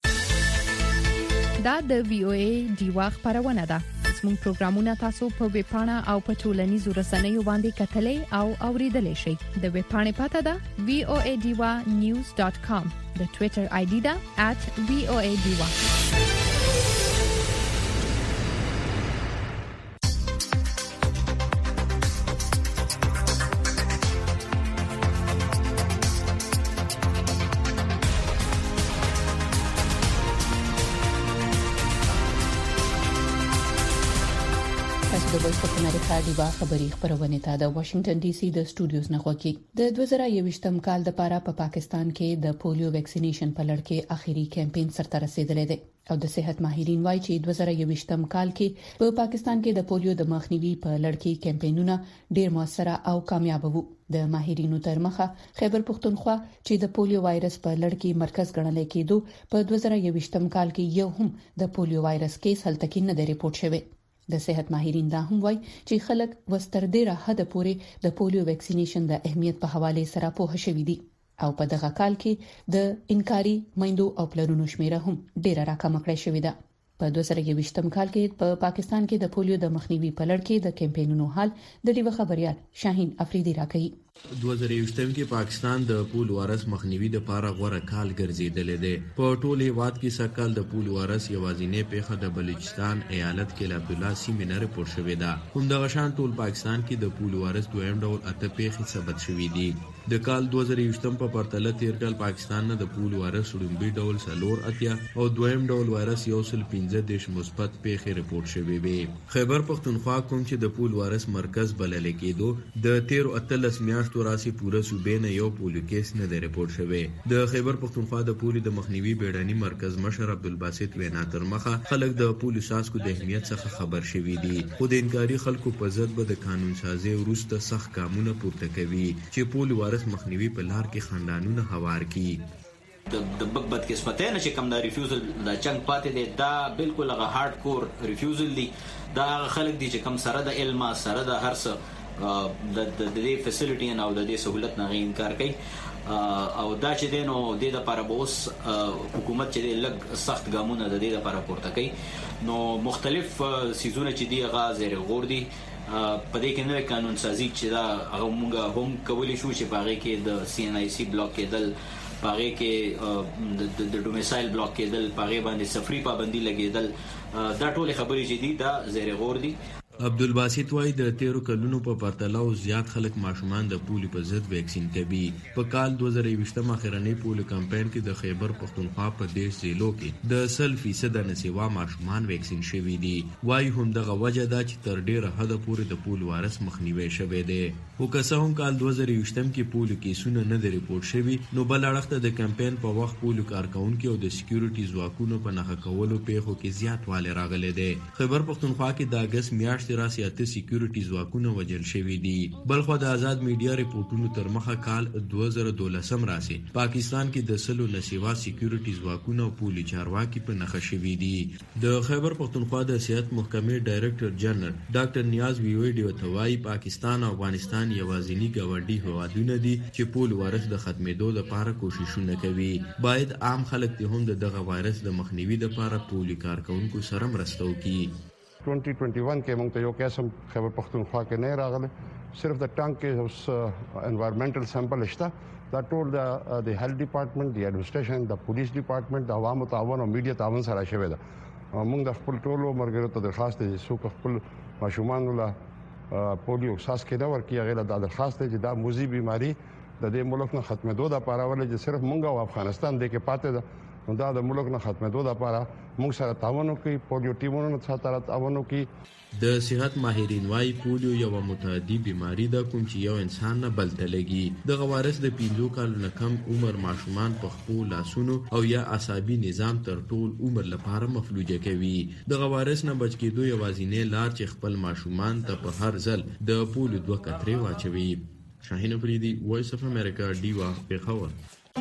دا د وی او ای دیوا خبرونه ده. زموږ پروګرامونه تاسو په ویب پاڼه او په ټولنیزو رسنیو باندې کتلې او اوریدلای شئ. د ویب پاڼې پته ده وی او ای دیوا نیوز ډاٹ کام. د ټوئیټر آی ډي ده ات وی او ای دیوا. د وایس اف امریکا دیوا خبری خبرونه ته د واشنگټن ډي سي د سټوډیوز نه خوکی د دوه زره یوویشتم کال د لپاره په پاکستان کې د پولیو ویکسینیشن په لړ کې اخیری کمپاین سرته رسیدلی دی او د صحت ماهرین وایي چې دوه زره یوویشتم کال کې په پاکستان کې د پولیو د مخنیوي په لړ کې کمپاینونه ډیر موثر او کامیاب وو. د ماهرینو تر مخه خیبر پښتونخوا چې د پولیو وایرس په لړ کې مرکز ګڼل کېدو په دوه زره یوویشتم کال کې یو هم د پولیو وایرس کیس هلته کې نه دی ریپورت شوی. د صحت ماهرین دا هم وایي چې خلک وستر ډیره حد پورې د پولیو ویکسینیشن د اهمیت په حواله سره پوه شوي دي او په دغه کال کې د انکاري میندو او پلرونو شمیره هم ډیره راکمه کړې شوې ده. په دوه زره یوویشتم کال کې په پا پاکستان کې د پولیو د مخنیوي په لړ کې د کمپاینونو حال د ډیوه خبريال شاهین افریدي راکړي. دوه زره یوویشتم کې پاکستان د پولیو وایرس مخنیوي د لپاره غوړه کال ګرځیدل دي. په ټول هیواد کې سکهال د پولیو وایرس یوازینی پیښه د بلوچستان ایالت کې عبد الله سیمه نه ریپورت شوې ده. هم د غشان ټول پاکستان کې د پولیو وایرس دویم ډول اته پیښې ثبت شوې دي. د کال دوه زره یوویشتم په پرتله تیر کال پاکستان نه د پولیو وایرس لومړی ډول سلور اتیا او دویم ډول وایرس یو سل پنځه دیش مثبت پیښې ریپورت شوې وي. خیبر پښتونخوا کوم چې د پولیو وایرس مرکز بلل کېدو د تیر اتلس میاشتو راسي پوره صوبې نه یو پولیو کیس نه دی ریپورت شوی. د خیبر پښتونخوا د پولیو د مخنیوي بیړني مرکز مشر عبدالباسط وینا تر مخه خلک د پولیو ساسکو د اهمیت څخه خبر شوي دي. خو د انکاري خلکو په ضد به د قانون سازي وروسته سخت ګامونه پورته کوي چې پولیو وایرس مخنیوي په لار کې خندانونه هوار کی. د بګ بد قسمته نه چې کوم دا ریفیوزل د چنګ پاتې دی دا بالکل هغه هارد کور ریفیوزل دی. دا خلک دي چې کوم سره د علم سره د هرڅ د د دې فیسیلیټي او د دې سہولت نه انکار کوي او دا چې دینو د دې لپاره به اوس حکومت چې لږ سخت ګامونه د دې لپاره پورته کوي. نو مختلف سیزونه چې دی غازر غوردي په دې کې نوې قانون سازي چې دا هغه موږ هم کولی شو چې باغې کې د سی ان آی سی بلاک کېدل پاره کې د ډومیسایل بلاک کېدل، پاره باندې سفري پابندي لګیدل، دا ټول خبرې چې دي دا زیر غور دي. عبدالباسط وای د تیرو کلونو په پرتله او زیات خلک ماشومان د پولیو په ضد ویکسین کوي. په کال دوه زره یوویشت اخرنی پولیو کمپاین کې د خیبر پختونخوا په دیش ضلعو کې د سل فیصد نسوا ماشومان ویکسین شوي دي. وای هم دغه وجه ده چې تر ډیره حد پورې د پولیو وایرس مخنیوي شوی دی. خو که څه هم کال دوه زره یوویشت کې پولیو کیسونه نه د ریپورت شوي، نو بل اړخ د کمپاین په وخت پولیو کارکونکو او د سکیورټي ځواکونو په نښه کولو پیښو کې زیاتوالی راغلی دی. خیبر پختونخوا کې د اگست میاشتې راځي اته سکیورټي ځواکونه وژل شوي دي. بلخو د آزاد میډیا ریپورتونو تر مخه کال دوه زره دولسم راسي پاکستان کې د سلو نسوا سکیورټي ځواکونه او پولیس چارواکي په نښه شوي دي. د خیبر پختونخوا د صحت محکمې ډایریکټر جنرال ډاکټر نیاز ویویډي وتوای پاکستان او افغانستان یوازینی ګاونډي هوادونه دي چې پولیو وایرس د ختمېدو لپاره کوششونه کوي. باید عام خلک ته هم دغه وایرس د مخنیوي لپاره پولیو کارکونکو سره مرسته وکړي. Twenty twenty one کې موږ ته یو کیس هم خیبر پختونخوا کې نه راغلی، صرف د ټانک کې اوس انوایرنمنټل سیمپل شته. دا ټول د هیلث ډپارټمنټ، د ایډمنسټریشن، د پولیس ډپارټمنټ، د عوامو تعاون او میډیا تعاون سره شوی ده. موږ د خپل ټولو مرګرو ته درخواست دی چې څوک خپل ماشومان له پولیو احساس کې نه ورکړي. هغه له درخواست دی چې دا موذي بیماری د دې ملک نه ختمېدو لپاره ولې چې صرف موږ او افغانستان د کې پاتې ده، نو دا د ملک نه ختمېدو لپاره موږ سره تعاون وکړي، پولیو ټیمونو سره تعاون وکړي. د صحت ماهرین وايي پولیو یو متعدي بیماری ده کوم چې یو انسان نه بل ته لګي. دغه وایرس د پنځو کالو نه کم عمر ماشومان په خپل لاسونو او یا عصبي نظام تر ټول عمر لپاره مفلوجه کوي. دغه وایرس نه بچ کېدو یوازینی لار چې خپل ماشومان ته په هر ځل د پولیو دوه قطرې واچوي. شاهین فریدي، وایس اف امریکا، ډیوا، پیښور.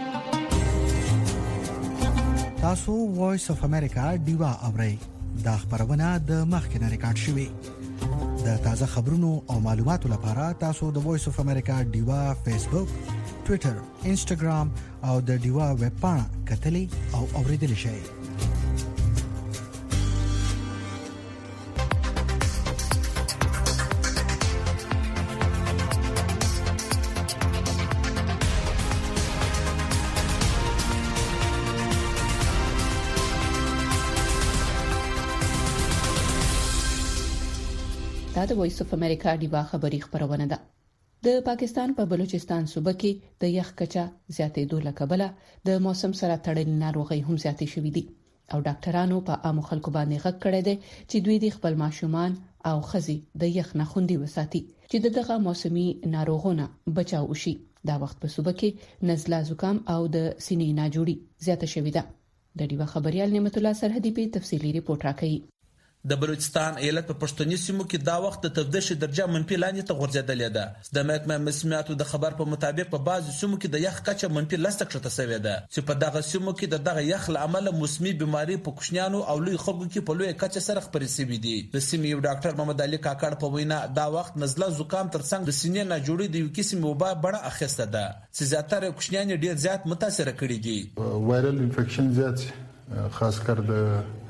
تاسو وایس اف امریکا ډیوا اورئ. دا خبرونه د مخکنه ریکارډ شوې. د تازه خبرونو او معلوماتو لپاره تاسو د وایس اف امریکا ډیوا فیسبوک، ټوئیټر، انسټاګرام او د ډیوا ویب پاڼه کتلې او اوریدل شئ. دا د وایس اف امریکا ډیوا خبری خبرونه ده. د پاکستان په بلوچستان صوبه کې د یخ کچا زیاتېدو له کبله د موسم سره تړلې ناروغي هم زیاتې شوې دي او ډاکټرانو په عام خلکو باندې غږ کړی دی چې دوی د خپل ماشومان او خزي د یخ نه خوندي وساتي چې دغه موسمي ناروغونه بچاو وشي. دا وخت په صوبه کې نزله، زکام او د سینې ناجوړي زیاته شوې ده. د ډیوا خبريال نعمت الله سرحدي په تفصیلی ریپورت راکړي. د بلوچستان ایالت په پښتوني سیمو کې دا وخت د تودوخې درجه منفي لاندې ته غورځېدلې ده. د محکمه موسمیاتو د خبر په مطابق په بعضو سیمو کې د یخ کچه منفي لس کښته شوې ده چې په دغه سیمو کې د دغه یخ له امله موسمي بيماري په کوچنیانو او لوی خلکو کې په لوی کچه سره خپرې شوې دي. د سیمې یو ډاکټر محمد علي کاکړ په وینا دا وخت نزله، زکام ترڅنګ د سینې نه جوړې د یو قسم وبا بڼه اخیسته ده چې زیاتره کوچنیان ډیر زیات متاثر کړي دي. وایرل انفیکشن زیات خاص کر د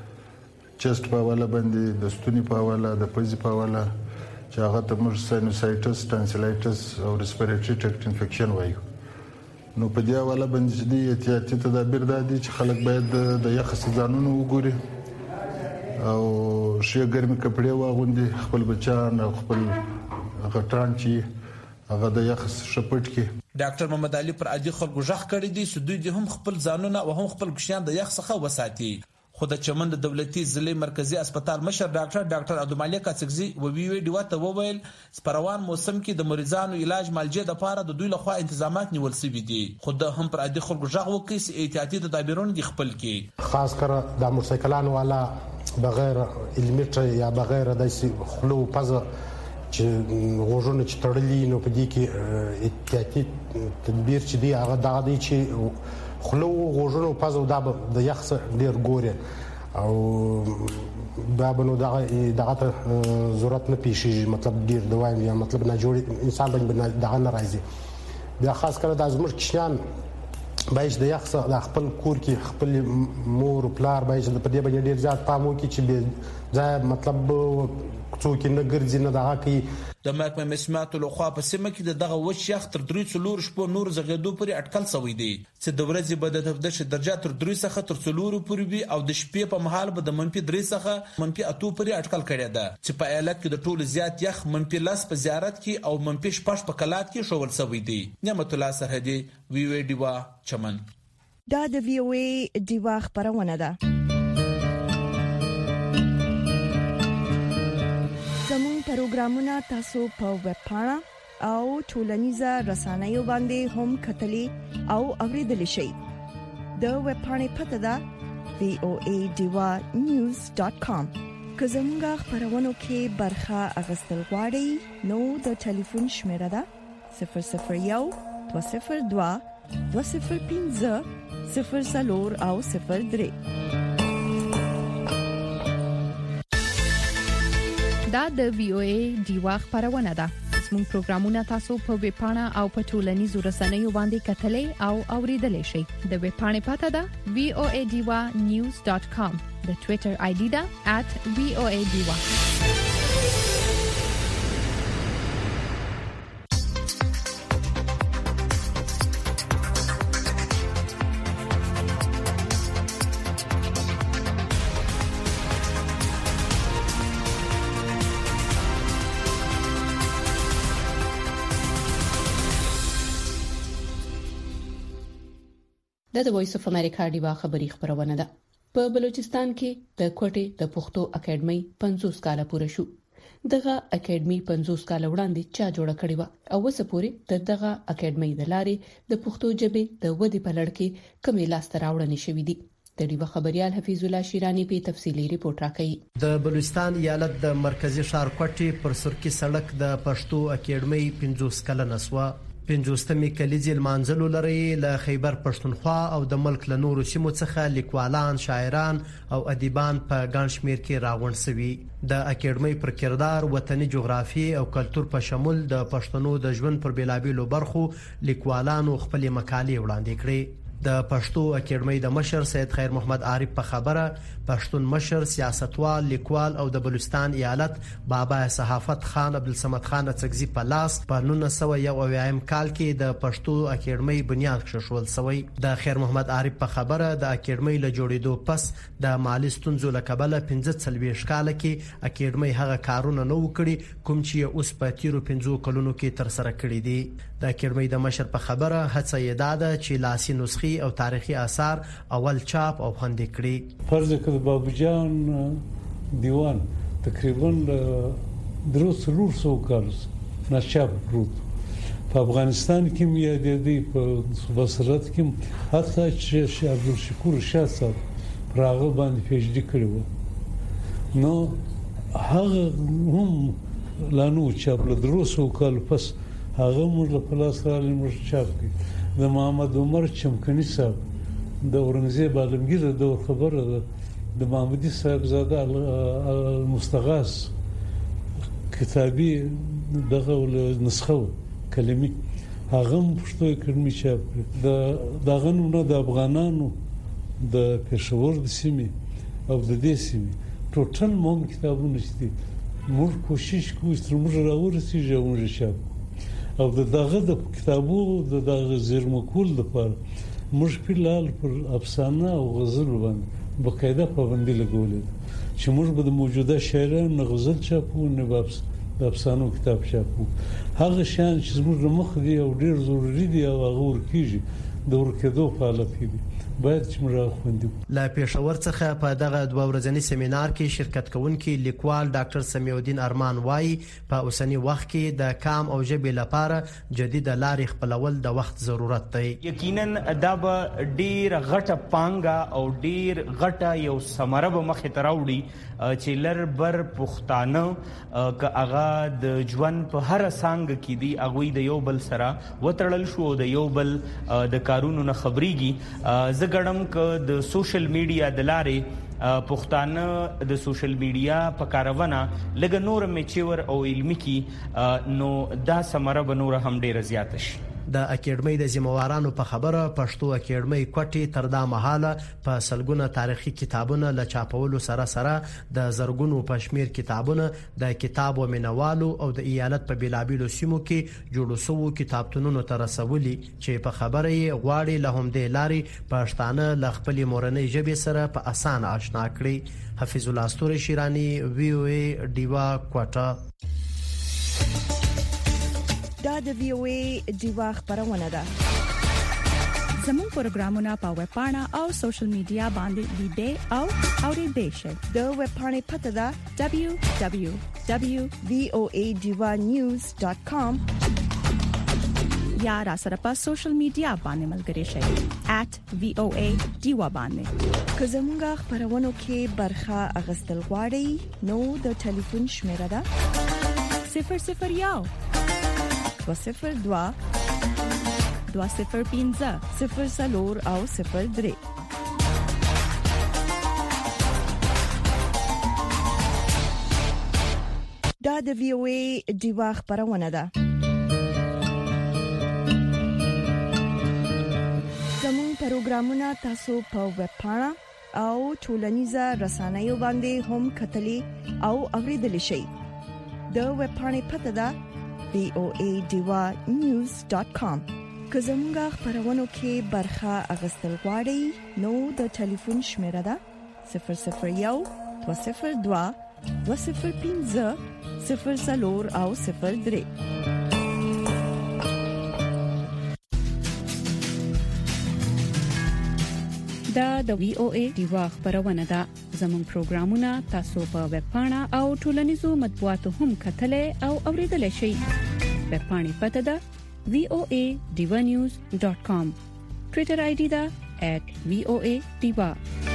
چست په حواله باندې، د ستوني په حواله، د پزې په حواله چې هغه ته موږ ساینوسایټس، ټانسیلایټس او ریسپیریټري ټریکټ انفیکشن وایو. نو په دې حواله باندې چې د احتیاطي تدابیر دا دي چې خلک باید د یخ ځانونه وګوري او شي ګرمي کپړې واغوندي، خپل بچان او خپل غټان چې هغه د یخ شپټ کې. ډاکټر محمد علي پر عادي خلکو ژغ کړی دي چې دوی هم خپل ځانونه او هم خپل کوشان د یخ څخه وساتي. خو د چمن د دولتي ضلع مرکزی هسپتال مشر ډاکټر ډاکټر عبدالمالک کاڅګزي و وی وی ډیوا ته وویل سپروان موسم کې د مریضانو علاج مالجه د پاره د دوی لخوا تنظیمات نیول شوي دي. خو د هم پر عادي خلکو ژغ وکړي چې احتیاطي تدابیرونه د خپل کې خاص کر د موټرسایکلانو والا بغیر هلمټ یا بغیر د خلو پزه چې غوژونه چې تړلي نو په دې کې احتیاطي تدبیر چې دی هغه دا دی چې خلو غوژونه پزو دا د یخ ډیر ګوري او دا بنو دغه دغه ضرورت نه پیښیږي، مطلب ډیر دوایم یا مطلب نه جوړ انسان باندې دغه نه راځي. بیا خاص کر د ازمر کشان باید د یخ د خپل کور کې خپل مور او پلار باید د پدې باندې ډیر زیات پام وکړي چې ځای مطلب څوک نه ګرځي نه دغه کوي. د محکمه مسمات له خوا په سیمه کې دغه وچ یخ تر درې څلور شپو نور زغیدو پورې اټکل شوی دی چې د ورځې به د تفتیش درجه تر درې څخه تر څلور پورې وي او د شپې په مهال به د منفي درې څخه منفي اته پورې اټکل کړی دی چې په ایالت کې د ټولو زیات یخ منفي لس په زیارت کې او منفي شپږ په کلات کې شوول شوی دی. نعمت الله سرحدي وی وی ډیوا چمن. دا د وی او ای ډیوا خبرونه ده. زموږ پروګرامونه تاسو په ویب پاڼه او ټولنیزه رسنیو باندې هم کتلی او اوریدلی شئ. د ویب پاڼې پته ده وی او ای ډیوا نیوز ډاټ کام. که زموږ خبرونو کې برخه اخیستل غواړئ نو د ټلیفون شمیره ده صفر صفر یو دوه صفر دوه دوه صفر پنځه صفر څلور او صفر درې. دا د وی او ای ډیوا خبرونه ده. زموږ پروګرامونه تاسو په ویب پاڼه او په ټولنیزو رسنیو باندې کتلې او اوریدلې شئ. د ویب پاڼې پته ده وی او ای ډیوا نیوز ډاټ کام. د ټوئیټر آی ډي ده ات وی او ای ډیوا. د وایس اف امریکا ډیوا خبری خبرونه ده. په بلوچستان کې د کوټې د پښتو اکیډمي پنځوس کاله پوره شو. دغه اکیډمي پنځوس کاله وړاندې چا جوړه کړې و او اوس پورې د دغه اکیډمي د لارې د پښتو ژبې د ودې په لړ کې کومې لاسته راوړنې شوې دي. د ډیوا خبريال حفیظ الله شیرانی په تفصیلی ریپورت راکړي. د بلوچستان ایالت د مرکزی ښار کوټې پر سرکی سړک د پښتو اکیډمي پنځوس کاله نسوا پنځوستمې کلیزې لمانځلو لري. له خیبر پښتونخوا او د ملک له نورو سیمو څخه لیکوالان، شاعران او ادیبان په ګڼ شمیر کې راغونډ شوي. د اکیډمي پر کردار، وطني جغرافي او کلچر په شمول د پښتنو د ژوند پر بیلابیلو برخو لیکوالانو خپل مقالې وړاندې کړې. د پښتو اکیډمي د مشر سید خیر محمد عارف په خبره پښتون مشر، سیاستوال، لیکوال او د بلوچستان ایالت بابا صحافت خان عبدالصمد خان اڅکزي په لاس په نولس سوه یو اویایم کال کې د پښتو اکیډمي بنیاد کښول شوی. د خیر محمد عارف په خبره د اکیډمي له جوړېدو پس د مالی ستونزو له کبله پنځه څلوېښت کاله کې اکیډمي هغه کارونه نه وکړي کوم چې اوس په تیرو پنځو کلونو کې تر سره کړي دي. د اکیډمي د مشر په خبره هڅه یې ده چې لاسي نسخې او تاریخي آثار اول چاپ او خوندي کړي. فرض کړه بابو جان دیوان تقریبا دروس روسو کارس نشاب پروت په افغانستان کې مې د دې په بصرت کې حتی چې عبدالشکور شاه صاحب راغه باندې پیچ دی کړو نو هغه هم لانو چاپ له دروسو کال پس هغه موږ له پلاس راځي موږ چاپ کړ. د محمد عمر چمکني صاحب د اورنګزیب عالمگیر د خبره ده د محمدي صاحب زاده المستغاث کتابي دغه نسخه کلمي هغه پښتو کلمي چاپ د دغه نو د افغانانو د پېښور د سیمې او د دې سیمې ټوټل مونږ کتابونه شته. موږ کوشش کوو چې موږ راورسېږو موږ چاپ او دغه د کتابو د دغه زیرمکول لپاره موږ په لال پر افسانه او غزل باندې بقاعده پابندي لګولې چې موږ به د موجوده شاعرانو غزل چاپو نه بابس د افسانو کتاب چاپو. هغه شان چې موږ مخ دی او ډیر ضروری دی او هغه ورکیږي د ورکېدو په حالت کې باید چې موږ خوندو. لا پېښور څخه په دغه دوه ورځنی سیمینار کې شرکت کوونکي لیکوال ډاکټر سمیع الدین ارمان وایي په اوسنی وخت کې د کام او ژبې لپاره جدید لارې خپلول د وخت ضرورت دی. یقینا دا به ډیر غټه پانګه او ډیر غټه یو ثمره به مخې ته راوړي چې لر بر پښتانه که هغه د ژوند په هر څنګه کې دی هغه د یو بل سره وتړل شو د یو بل د کارونو نه خبريږي. زګړم ک د سوشل میډیا د لارې پښتانه د سوشل میډیا په کارونه لګ نور میچور او علمي کی نو دا سمره بنور هم ډیر زیات شي. د اکیډمۍ د ذمہوارانو په خبره پښتو اکیډمۍ کوټي تر دا مهاله په سلګونه تاریخي کتابونه ل چاپولو سره سره د زرګونو پښمیر کتابونه د کتاب و مینوالو او د ایالت په بلابلو سیمو کې جوړو سوو کتابتونونو تر رسولي چې په خبره یې غواړي له همدې لاري پښتانه ل خپل مورنۍ ژبې سره په اسانه آشنا کړي. حفیظ الله استوري شیرانی وی او ای ډیوا کوټا. دا د وی او ای ډیوا خبرونه ده. زموږ پروګرامونه په ویب پاڼه او سوشل میډیا باندې لیدئ او اوریدئ شئ. د ویب پاڼې پته ده دبليو دبليو دبليو ډاٹ وی او ای ډیوا نیوز ډاٹ کام یا را سره په سوشل میډیا باندې ملګری شئ ایٹ وی او ای ډیوا باندې. که زموږ خبرونو کې برخه اغستل غواړئ نو د ټلیفون شمیره ده صفر صفر یو دو صفر دوا دو صفر پینځه صفر سلور او صفر درې. دا د وی او ای ډیوا خبرونه ده. زموږ پروګرامونه تاسو په ویب پاڼه او ټولنیزه رسنیو باندې هم کتلی او اوریدلی شئ. د ویب پاڼې پته ده وی او ای ډیوا نیوز ډاٹ کام. که زموږ خبرونو کې برخه اغستل غواړئ نو د ټلیفون شمیره ده صفر صفر یو دو صفر دوا دو صفر پینځه صفر سلور او صفر درې. دا د وی او ای ډیوا خبرونه ده. زموږ پروګرامونه تاسو په ویب پاڼه او ټولنیزو مطبوعاتو هم کتلای او اوریدلای شئ. ویب پاڼې پته ده وی او ای ډیوا نیوز ډاٹ کام. ټوئیټر آی ډی ده ایٹ وی او ای ډیوا.